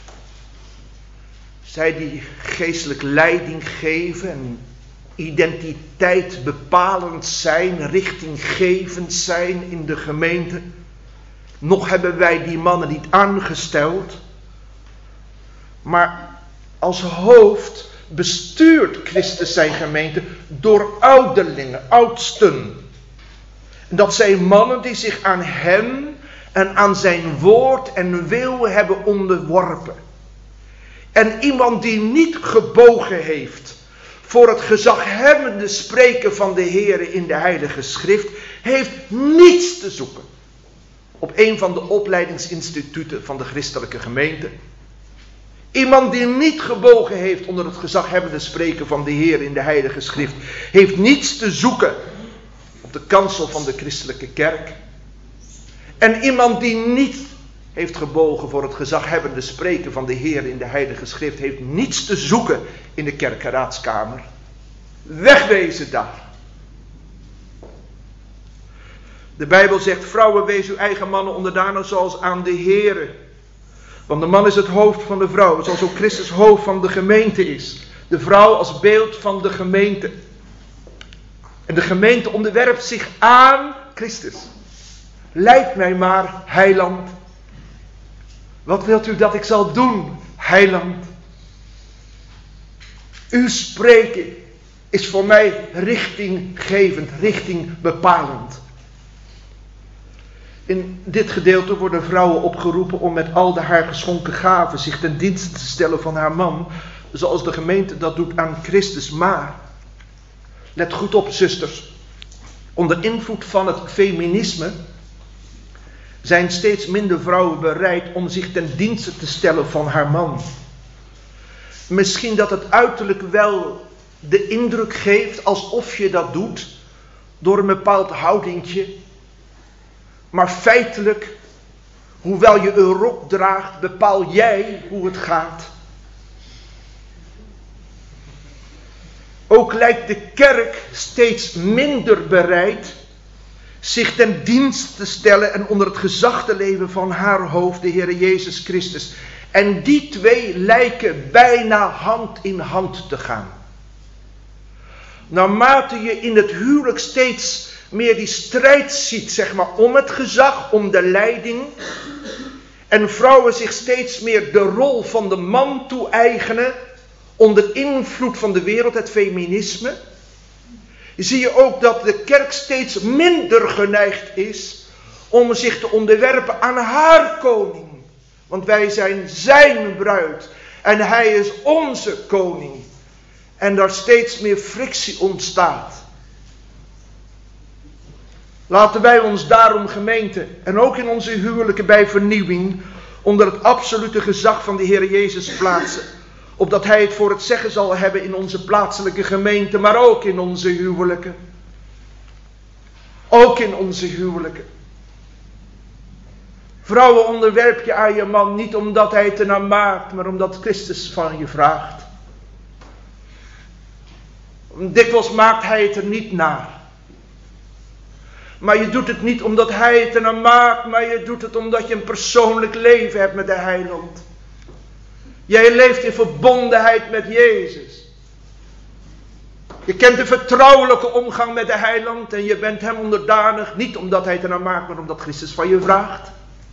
Zij die geestelijk leiding geven en identiteit bepalend zijn, richtinggevend zijn in de gemeente. Nog hebben wij die mannen niet aangesteld. Maar als hoofd bestuurt Christus zijn gemeente door ouderlingen, oudsten. En dat zijn mannen die zich aan hem en aan zijn woord en wil hebben onderworpen. En iemand die niet gebogen heeft voor het gezaghebbende spreken van de Heer in de Heilige Schrift, heeft niets te zoeken op een van de opleidingsinstituten van de christelijke gemeente. Iemand die niet gebogen heeft onder het gezaghebbende spreken van de Heer in de Heilige Schrift, heeft niets te zoeken op de kansel van de christelijke kerk. En iemand die niet heeft gebogen voor het gezaghebbende spreken van de Heer in de Heilige Schrift, heeft niets te zoeken in de kerkeraadskamer. Wegwezen daar. De Bijbel zegt, vrouwen, wees uw eigen mannen onderdanen zoals aan de Heere. Want de man is het hoofd van de vrouw, zoals ook Christus hoofd van de gemeente is. De vrouw als beeld van de gemeente. En de gemeente onderwerpt zich aan Christus. Leid mij maar, heiland. Wat wilt u dat ik zal doen, heiland? Uw spreken is voor mij richtinggevend, richtingbepalend. In dit gedeelte worden vrouwen opgeroepen om met al de haar geschonken gaven zich ten dienste te stellen van haar man, zoals de gemeente dat doet aan Christus. Maar, let goed op zusters, onder invloed van het feminisme zijn steeds minder vrouwen bereid om zich ten dienste te stellen van haar man. Misschien dat het uiterlijk wel de indruk geeft alsof je dat doet door een bepaald houdingje. Maar feitelijk, hoewel je een rok draagt, bepaal jij hoe het gaat. Ook lijkt de kerk steeds minder bereid zich ten dienst te stellen en onder het gezag te leven van haar hoofd, de Heer Jezus Christus. En die twee lijken bijna hand in hand te gaan. Naarmate je in het huwelijk steeds meer die strijd ziet, zeg maar, om het gezag, om de leiding. En vrouwen zich steeds meer de rol van de man toe-eigenen onder invloed van de wereld, het feminisme. Zie je ook dat de kerk steeds minder geneigd is om zich te onderwerpen aan haar koning. Want wij zijn zijn bruid en hij is onze koning. En daar steeds meer frictie ontstaat. Laten wij ons daarom, gemeente, en ook in onze huwelijken bij vernieuwing, onder het absolute gezag van de Heer Jezus plaatsen. Opdat hij het voor het zeggen zal hebben in onze plaatselijke gemeente, maar ook in onze huwelijken. Ook in onze huwelijken. Vrouwen, onderwerp je aan je man niet omdat hij het ernaar maakt, maar omdat Christus van je vraagt. Dikwijls maakt hij het er niet naar. Maar je doet het niet omdat hij het ernaar maakt, maar je doet het omdat je een persoonlijk leven hebt met de Heiland. Jij leeft in verbondenheid met Jezus. Je kent de vertrouwelijke omgang met de Heiland en je bent hem onderdanig, niet omdat hij het ernaar maakt, maar omdat Christus van je vraagt.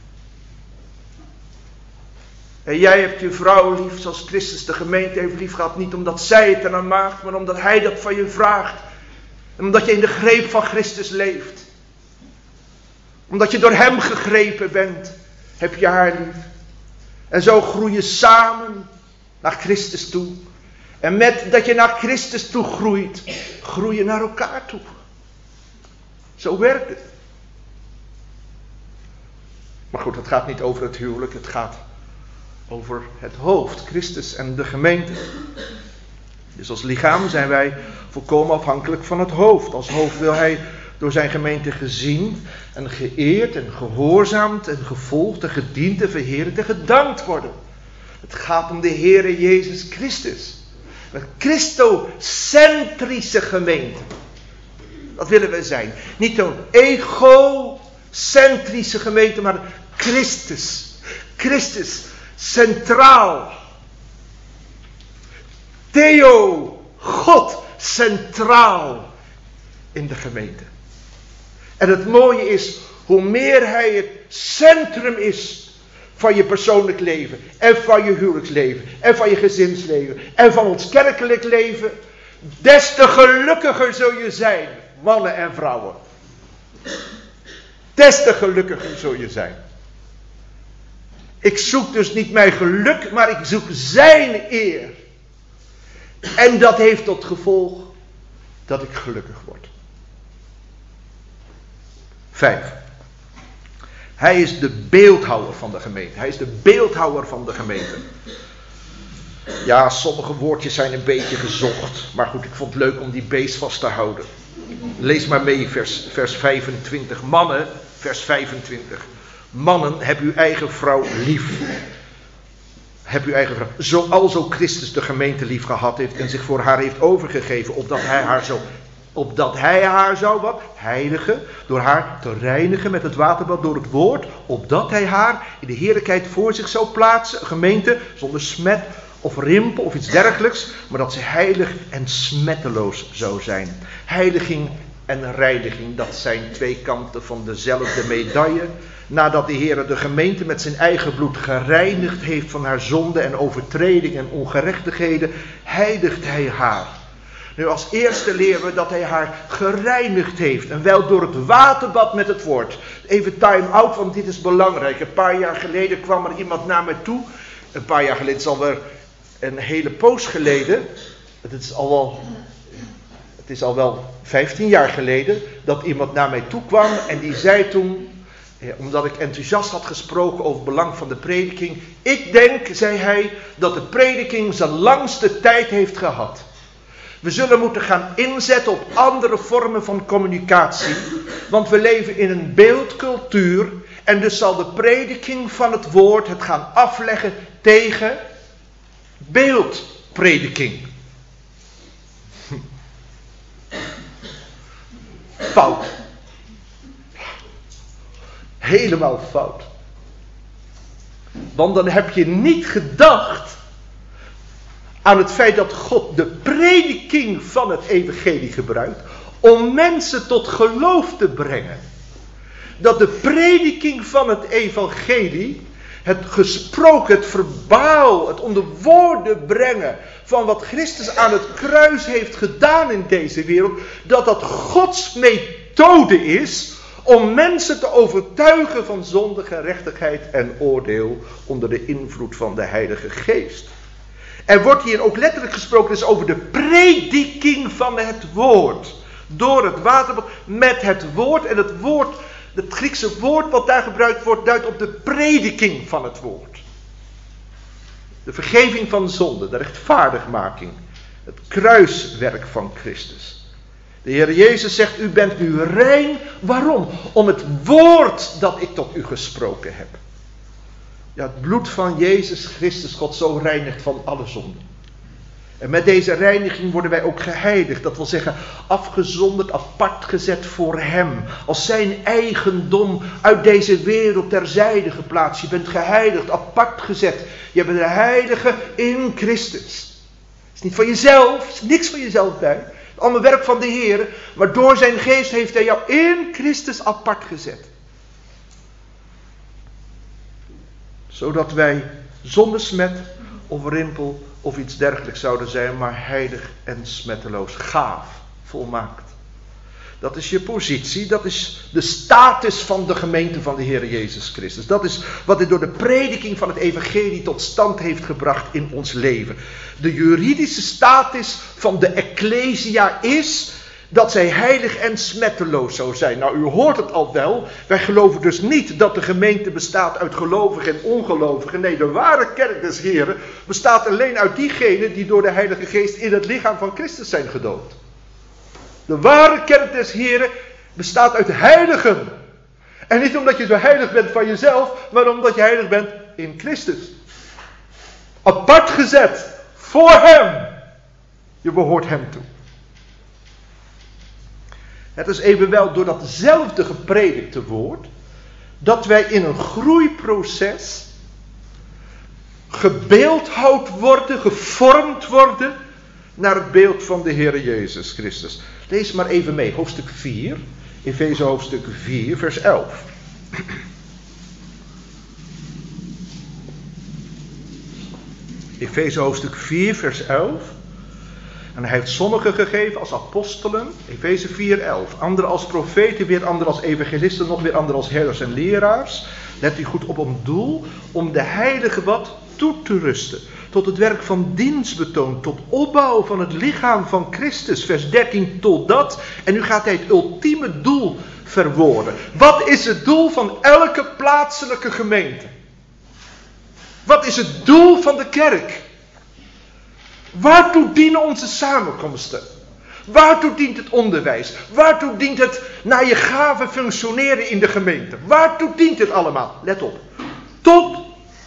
En jij hebt je vrouw lief zoals Christus de gemeente heeft lief gehad, niet omdat zij het ernaar maakt, maar omdat hij dat van je vraagt. En omdat je in de greep van Christus leeft. Omdat je door hem gegrepen bent, heb je haar lief. En zo groei je samen naar Christus toe. En met dat je naar Christus toe groeit, groei je naar elkaar toe. Zo werkt het. Maar goed, het gaat niet over het huwelijk, het gaat over het hoofd, Christus en de gemeente. Dus als lichaam zijn wij volkomen afhankelijk van het hoofd. Als hoofd wil hij door zijn gemeente gezien en geëerd en gehoorzaamd en gevolgd en gediend en verheerlijkt en gedankt worden. Het gaat om de Heere Jezus Christus. Een christocentrische gemeente. Dat willen we zijn. Niet een egocentrische gemeente, maar Christus. Christus centraal. Theo, God centraal in de gemeente. En het mooie is, hoe meer hij het centrum is van je persoonlijk leven, en van je huwelijksleven, en van je gezinsleven, en van ons kerkelijk leven, des te gelukkiger zul je zijn, mannen en vrouwen. Des te gelukkiger zul je zijn. Ik zoek dus niet mijn geluk, maar ik zoek zijn eer. En dat heeft tot gevolg dat ik gelukkig word. Vijf. Hij is de beeldhouwer van de gemeente. Hij is de beeldhouwer van de gemeente. Ja, sommige woordjes zijn een beetje gezocht. Maar goed, ik vond het leuk om die beest vast te houden. Lees maar mee, vers, vers vijfentwintig. Mannen, vers vijfentwintig. Mannen, heb uw eigen vrouw lief. Heb uw eigen vrouw. Zoals ook Christus de gemeente lief gehad heeft en zich voor haar heeft overgegeven. Opdat hij haar zo... Opdat hij haar zou wat? Heiligen. Door haar te reinigen met het waterbad door het woord. Opdat hij haar in de heerlijkheid voor zich zou plaatsen. Een gemeente zonder smet of rimpel of iets dergelijks. Maar dat ze heilig en smetteloos zou zijn. Heiliging en reiniging, dat zijn twee kanten van dezelfde medaille. Nadat de Heer de gemeente met zijn eigen bloed gereinigd heeft van haar zonde en overtreding en ongerechtigheden, heiligt hij haar. Nu, als eerste leren we dat hij haar gereinigd heeft. En wel door het waterbad met het woord. Even time out, want dit is belangrijk. Een paar jaar geleden kwam er iemand naar mij toe. Een paar jaar geleden, het is alweer een hele poos geleden. Het is al wel, het is al wel vijftien jaar geleden dat iemand naar mij toe kwam. En die zei toen, omdat ik enthousiast had gesproken over het belang van de prediking. Ik denk, zei hij, dat de prediking zijn langste tijd heeft gehad. We zullen moeten gaan inzetten op andere vormen van communicatie. Want we leven in een beeldcultuur. En dus zal de prediking van het woord het gaan afleggen tegen beeldprediking. fout. Helemaal fout. Want dan heb je niet gedacht aan het feit dat God de prediking van het evangelie gebruikt om mensen tot geloof te brengen. Dat de prediking van het evangelie, het gesproken, het verbaal, het onder woorden brengen van wat Christus aan het kruis heeft gedaan in deze wereld, dat dat Gods methode is om mensen te overtuigen van zonde, gerechtigheid en oordeel onder de invloed van de Heilige Geest. Er wordt hier ook letterlijk gesproken dus over de prediking van het woord. Door het waterbad met het woord. En het woord, het Griekse woord wat daar gebruikt wordt, duidt op de prediking van het woord. De vergeving van zonde, de rechtvaardigmaking. Het kruiswerk van Christus. De Heer Jezus zegt, u bent nu rein. Waarom? Om het woord dat ik tot u gesproken heb. Ja, het bloed van Jezus Christus, God zo reinigt van alle zonden. En met deze reiniging worden wij ook geheiligd. Dat wil zeggen, afgezonderd, apart gezet voor Hem. Als zijn eigendom uit deze wereld terzijde geplaatst. Je bent geheiligd, apart gezet. Je bent een heilige in Christus. Het is niet van jezelf, er is niks van jezelf bij. Het is allemaal werk van de Heer. Maar door zijn geest heeft Hij jou in Christus apart gezet. Zodat wij zonder smet of rimpel of iets dergelijks zouden zijn, maar heilig en smetteloos, gaaf, volmaakt. Dat is je positie, dat is de status van de gemeente van de Heer Jezus Christus. Dat is wat hij door de prediking van het evangelie tot stand heeft gebracht in ons leven. De juridische status van de Ecclesia is dat zij heilig en smetteloos zou zijn. Nou, u hoort het al wel. Wij geloven dus niet dat de gemeente bestaat uit gelovigen en ongelovigen. Nee, de ware kerk des Heren bestaat alleen uit diegenen die door de Heilige Geest in het lichaam van Christus zijn gedoopt. De ware kerk des Heren bestaat uit heiligen. En niet omdat je zo heilig bent van jezelf, maar omdat je heilig bent in Christus. Apart gezet voor Hem. Je behoort Hem toe. Het is evenwel door datzelfde gepredikte woord, dat wij in een groeiproces gebeeldhouwd worden, gevormd worden naar het beeld van de Heer Jezus Christus. Lees maar even mee, hoofdstuk vier, Efeze hoofdstuk vier, vers elf. Efeze hoofdstuk vier, vers elf. En hij heeft sommigen gegeven als apostelen, Efeze vier, elf. Anderen als profeten, weer anderen als evangelisten, nog weer anderen als herders en leraars. Let u goed op om doel, om de heilige wat toe te rusten. Tot het werk van dienstbetoon, tot opbouw van het lichaam van Christus. Vers dertien, totdat. En nu gaat hij het ultieme doel verwoorden. Wat is het doel van elke plaatselijke gemeente? Wat is het doel van de kerk? Waartoe dienen onze samenkomsten? Waartoe dient het onderwijs? Waartoe dient het naar je gave functioneren in de gemeente? Waartoe dient het allemaal? Let op. Tot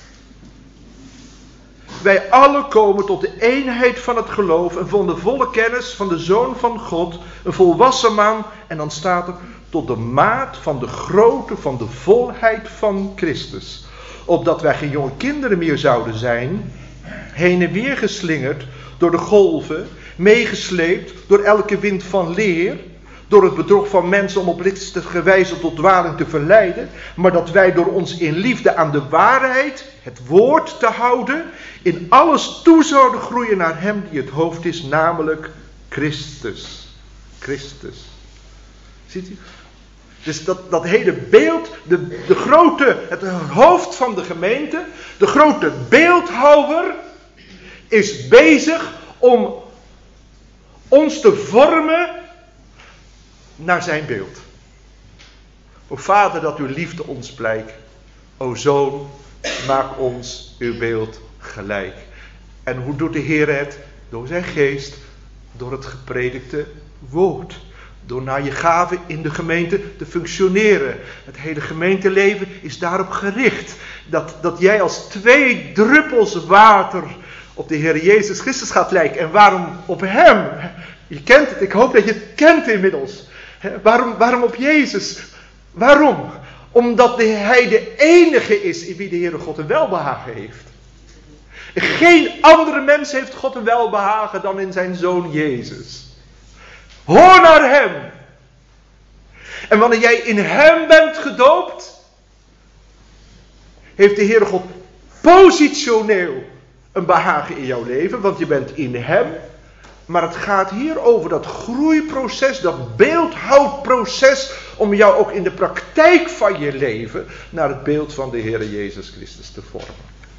wij alle komen tot de eenheid van het geloof en van de volle kennis van de Zoon van God, een volwassen man, en dan staat er, tot de maat van de grootte van de volheid van Christus. Opdat wij geen jonge kinderen meer zouden zijn, heen en weer geslingerd door de golven, meegesleept door elke wind van leer, door het bedrog van mensen om op listige wijze tot dwaling te verleiden, maar dat wij door ons in liefde aan de waarheid, het woord te houden, in alles toe zouden groeien naar Hem die het hoofd is, namelijk Christus. Christus. Ziet u? Dus dat, dat hele beeld, de, de grote, het hoofd van de gemeente, de grote beeldhouwer, is bezig om ons te vormen naar zijn beeld. O Vader, dat uw liefde ons blijkt. O Zoon, maak ons uw beeld gelijk. En hoe doet de Heer het? Door zijn geest, door het gepredikte woord. Door naar je gaven in de gemeente te functioneren. Het hele gemeenteleven is daarop gericht. Dat, dat jij als twee druppels water op de Heer Jezus Christus gaat lijken. En waarom op Hem? Je kent het, ik hoop dat je het kent inmiddels. He, waarom, waarom op Jezus? Waarom? Omdat de, hij de enige is in wie de Heere God een welbehagen heeft. Geen andere mens heeft God een welbehagen dan in zijn Zoon Jezus. Hoor naar hem. En wanneer jij in hem bent gedoopt, heeft de Heere God positioneel een behagen in jouw leven, want je bent in hem. Maar het gaat hier over dat groeiproces, dat beeldhoudproces, om jou ook in de praktijk van je leven naar het beeld van de Heere Jezus Christus te vormen.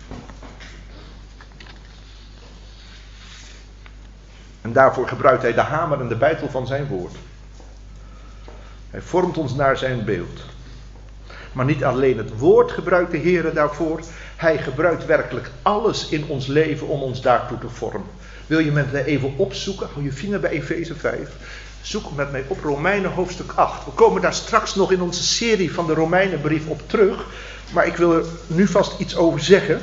En daarvoor gebruikt hij de hamer en de beitel van zijn woord. Hij vormt ons naar zijn beeld. Maar niet alleen het woord gebruikt de Heere daarvoor. Hij gebruikt werkelijk alles in ons leven om ons daartoe te vormen. Wil je met mij even opzoeken? Hou je vinger bij Efeze vijf. Zoek met mij op Romeinen hoofdstuk acht. We komen daar straks nog in onze serie van de Romeinenbrief op terug. Maar ik wil er nu vast iets over zeggen.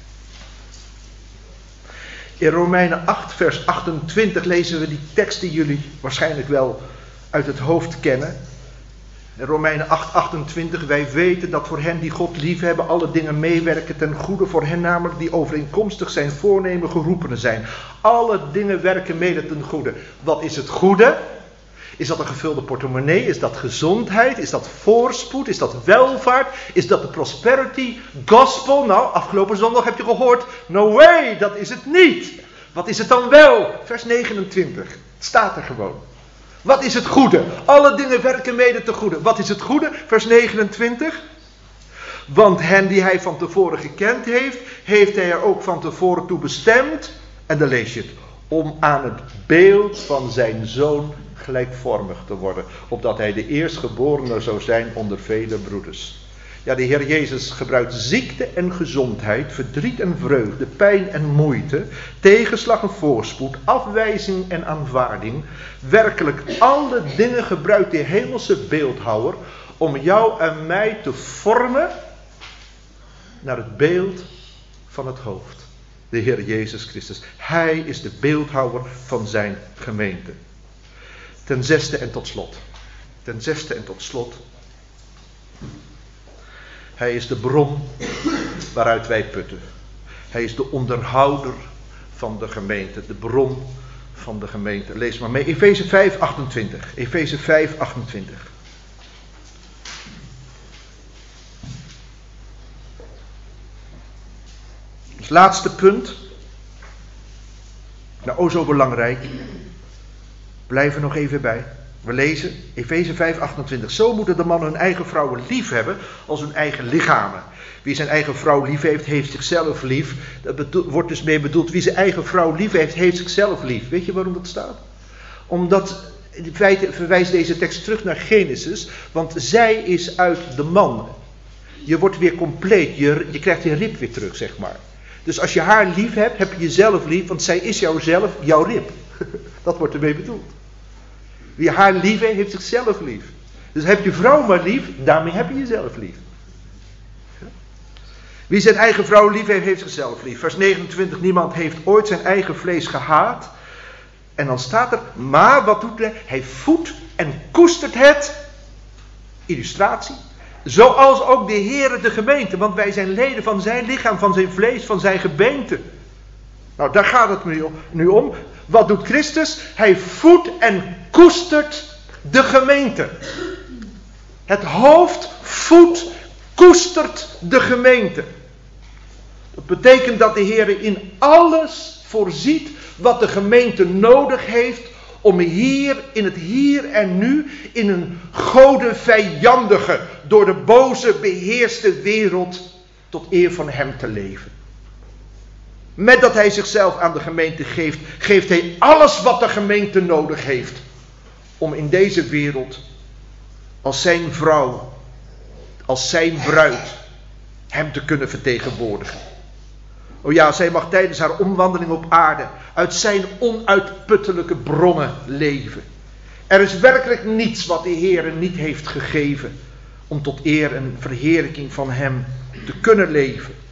In Romeinen acht vers achtentwintig lezen we die tekst die jullie waarschijnlijk wel uit het hoofd kennen. In Romeinen acht achtentwintig, wij weten dat voor hen die God liefhebben alle dingen meewerken ten goede. Voor hen namelijk die overeenkomstig zijn voornemen geroepenen zijn. Alle dingen werken mede ten goede. Wat is het goede? Is dat een gevulde portemonnee? Is dat gezondheid? Is dat voorspoed? Is dat welvaart? Is dat de prosperity gospel? Nou, afgelopen zondag heb je gehoord, no way, dat is het niet. Wat is het dan wel? Vers negenentwintig, het staat er gewoon. Wat is het goede? Alle dingen werken mede ten goede. Wat is het goede? Vers negenentwintig. Want hen die hij van tevoren gekend heeft, heeft hij er ook van tevoren toe bestemd. En dan lees je het. Om aan het beeld van zijn zoon gelijkvormig te worden. Opdat hij de eerstgeborene zou zijn onder vele broeders. Ja, de Heer Jezus gebruikt ziekte en gezondheid, verdriet en vreugde, pijn en moeite, tegenslag en voorspoed, afwijzing en aanvaarding. Werkelijk alle dingen gebruikt de hemelse beeldhouwer om jou en mij te vormen naar het beeld van het hoofd. De Heer Jezus Christus. Hij is de beeldhouwer van zijn gemeente. Ten zesde en tot slot. Ten zesde en tot slot. Hij is de bron waaruit wij putten. Hij is de onderhouder van de gemeente. De bron van de gemeente. Lees maar mee. Efeze vijf achtentwintig. Efeze vijf achtentwintig. Het laatste punt. Nou, o zo belangrijk. Blijf er nog even bij. We lezen Efeze vijf achtentwintig. Zo moeten de mannen hun eigen vrouwen lief hebben als hun eigen lichamen. Wie zijn eigen vrouw lief heeft, heeft zichzelf lief. Dat bedo- wordt dus mee bedoeld, wie zijn eigen vrouw lief heeft, heeft zichzelf lief. Weet je waarom dat staat? Omdat, in feite verwijst deze tekst terug naar Genesis. Want zij is uit de man. Je wordt weer compleet, je, je krijgt je rib weer terug, zeg maar. Dus als je haar lief hebt, heb je jezelf lief, want zij is jouzelf, jouw rib. Dat wordt ermee bedoeld. Wie haar lief heeft, heeft zichzelf lief. Dus heb je vrouw maar lief, daarmee heb je jezelf lief. Wie zijn eigen vrouw lief heeft, heeft zichzelf lief. Vers negenentwintig, niemand heeft ooit zijn eigen vlees gehaat. En dan staat er, maar wat doet hij? Hij voedt en koestert het. Illustratie. Zoals ook de Heere de gemeente. Want wij zijn leden van zijn lichaam, van zijn vlees, van zijn gebeente. Nou, daar gaat het nu om. Nu om. Wat doet Christus? Hij voedt en koestert de gemeente. Het hoofd voedt, koestert de gemeente. Dat betekent dat de Heer in alles voorziet wat de gemeente nodig heeft om hier, in het hier en nu, in een godenvijandige, door de boze beheerste wereld tot eer van hem te leven. Met dat hij zichzelf aan de gemeente geeft, geeft hij alles wat de gemeente nodig heeft om in deze wereld als zijn vrouw, als zijn bruid, hem te kunnen vertegenwoordigen. O ja, zij mag tijdens haar omwandeling op aarde uit zijn onuitputtelijke bronnen leven. Er is werkelijk niets wat de Heer niet heeft gegeven om tot eer en verheerlijking van hem te kunnen leven.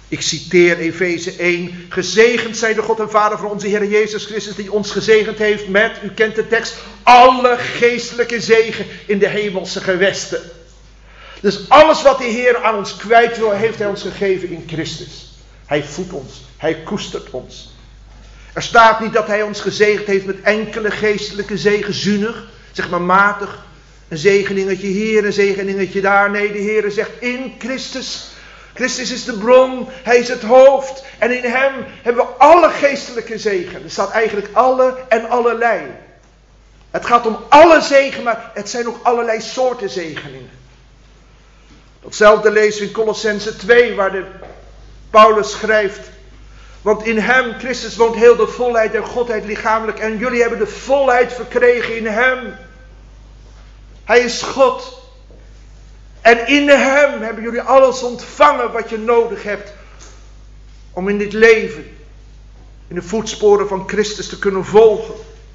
Ik citeer Efeze één. Gezegend zij de God en Vader van onze Heer Jezus Christus, die ons gezegend heeft met, u kent de tekst, alle geestelijke zegen in de hemelse gewesten. Dus alles wat de Heer aan ons kwijt wil, heeft hij ons gegeven in Christus. Hij voedt ons, hij koestert ons. Er staat niet dat hij ons gezegend heeft met enkele geestelijke zegen, zuinig, zeg maar matig. Een zegeningetje hier, een zegeningetje daar. Nee, de Heer zegt in Christus. Christus is de bron, hij is het hoofd. En in hem hebben we alle geestelijke zegen. Er staat eigenlijk alle en allerlei. Het gaat om alle zegen, maar het zijn ook allerlei soorten zegeningen. Datzelfde lezen we in Colossenzen twee, waar de Paulus schrijft. Want in hem, Christus, woont heel de volheid der Godheid lichamelijk. En jullie hebben de volheid verkregen in hem. Hij is God. En in hem hebben jullie alles ontvangen wat je nodig hebt. Om in dit leven, in de voetsporen van Christus te kunnen volgen.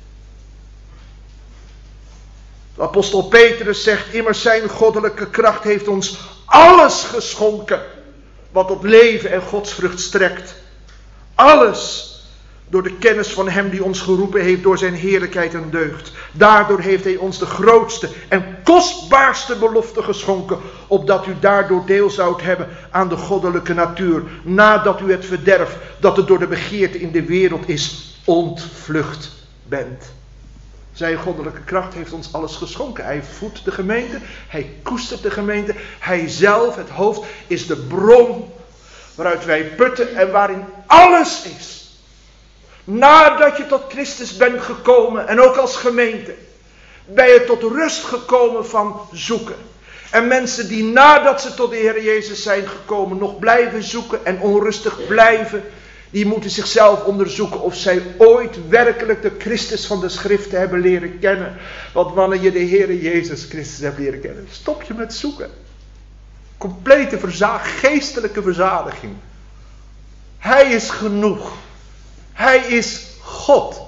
De apostel Petrus zegt, immers zijn goddelijke kracht heeft ons alles geschonken. Wat tot leven en godsvrucht strekt. Alles door de kennis van hem die ons geroepen heeft door zijn heerlijkheid en deugd. Daardoor heeft hij ons de grootste en kostbaarste belofte geschonken. Opdat u daardoor deel zoudt hebben aan de goddelijke natuur. Nadat u het verderf dat er door de begeerte in de wereld is ontvlucht bent. Zijn goddelijke kracht heeft ons alles geschonken. Hij voedt de gemeente. Hij koestert de gemeente. Hij zelf, het hoofd, is de bron waaruit wij putten en waarin alles is. Nadat je tot Christus bent gekomen en ook als gemeente, ben je tot rust gekomen van zoeken. En mensen die nadat ze tot de Heer Jezus zijn gekomen nog blijven zoeken en onrustig blijven, die moeten zichzelf onderzoeken of zij ooit werkelijk de Christus van de Schriften hebben leren kennen. Want wanneer je de Heer Jezus Christus hebt leren kennen, stop je met zoeken. Complete verza- geestelijke verzadiging. Hij is genoeg. Hij is God.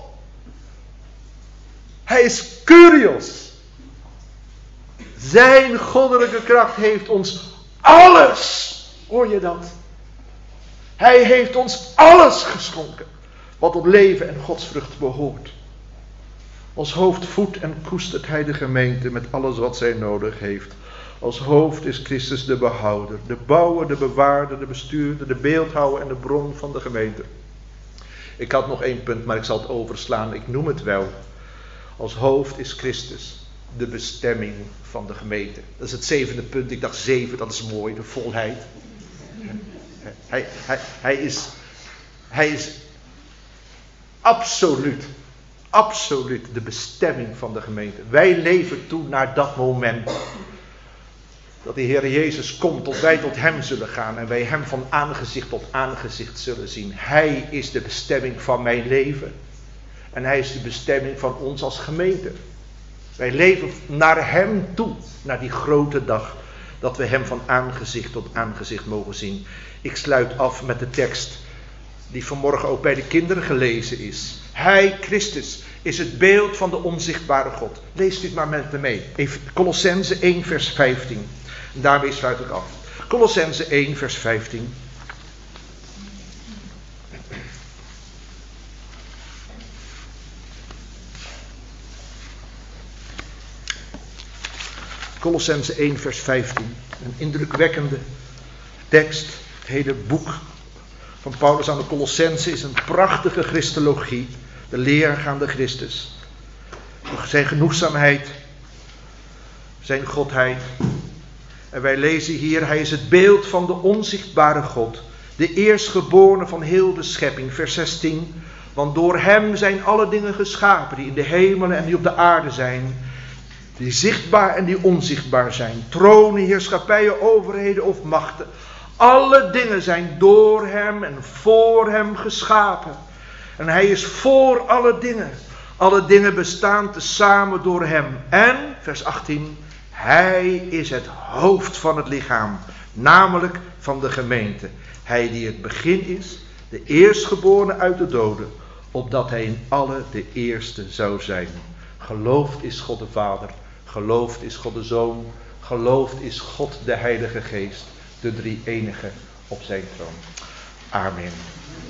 Hij is Kyrios. Zijn goddelijke kracht heeft ons alles. Hoor je dat? Hij heeft ons alles geschonken. Wat tot leven en godsvrucht behoort. Als hoofd voedt en koestert hij de gemeente met alles wat zij nodig heeft. Als hoofd is Christus de behouder, de bouwer, de bewaarder, de bestuurder, de beeldhouwer en de bron van de gemeente. Ik had nog één punt, maar ik zal het overslaan. Ik noem het wel. Als hoofd is Christus de bestemming van de gemeente. Dat is het zevende punt. Ik dacht zeven, dat is mooi, de volheid. Hij, hij, hij, is, hij is absoluut, absoluut de bestemming van de gemeente. Wij leven toe naar dat moment dat de Heer Jezus komt, tot wij tot hem zullen gaan en wij hem van aangezicht tot aangezicht zullen zien. Hij is de bestemming van mijn leven. En hij is de bestemming van ons als gemeente. Wij leven naar hem toe, naar die grote dag, dat we hem van aangezicht tot aangezicht mogen zien. Ik sluit af met de tekst die vanmorgen ook bij de kinderen gelezen is. Hij, Christus, is het beeld van de onzichtbare God. Lees dit maar met me mee. Colossenzen één vers vijftien. En daarmee sluit ik af. Colossenzen één vers vijftien. Colossenzen één vers vijftien. Een indrukwekkende tekst. Het hele boek van Paulus aan de Colossenzen is een prachtige christologie. De leergaande Christus. Zijn genoegzaamheid. Zijn godheid. En wij lezen hier, hij is het beeld van de onzichtbare God. De eerstgeborene van heel de schepping. Vers zestien. Want door hem zijn alle dingen geschapen. Die in de hemelen en die op de aarde zijn. Die zichtbaar en die onzichtbaar zijn. Tronen, heerschappijen, overheden of machten. Alle dingen zijn door hem en voor hem geschapen. En hij is voor alle dingen. Alle dingen bestaan tezamen door hem. En, vers achttien, hij is het hoofd van het lichaam. Namelijk van de gemeente. Hij die het begin is, de eerstgeborene uit de doden. Opdat hij in alle de eerste zou zijn. Geloofd is God de Vader. Geloofd is God de Zoon. Geloofd is God de Heilige Geest. De drie enige op zijn troon. Amen.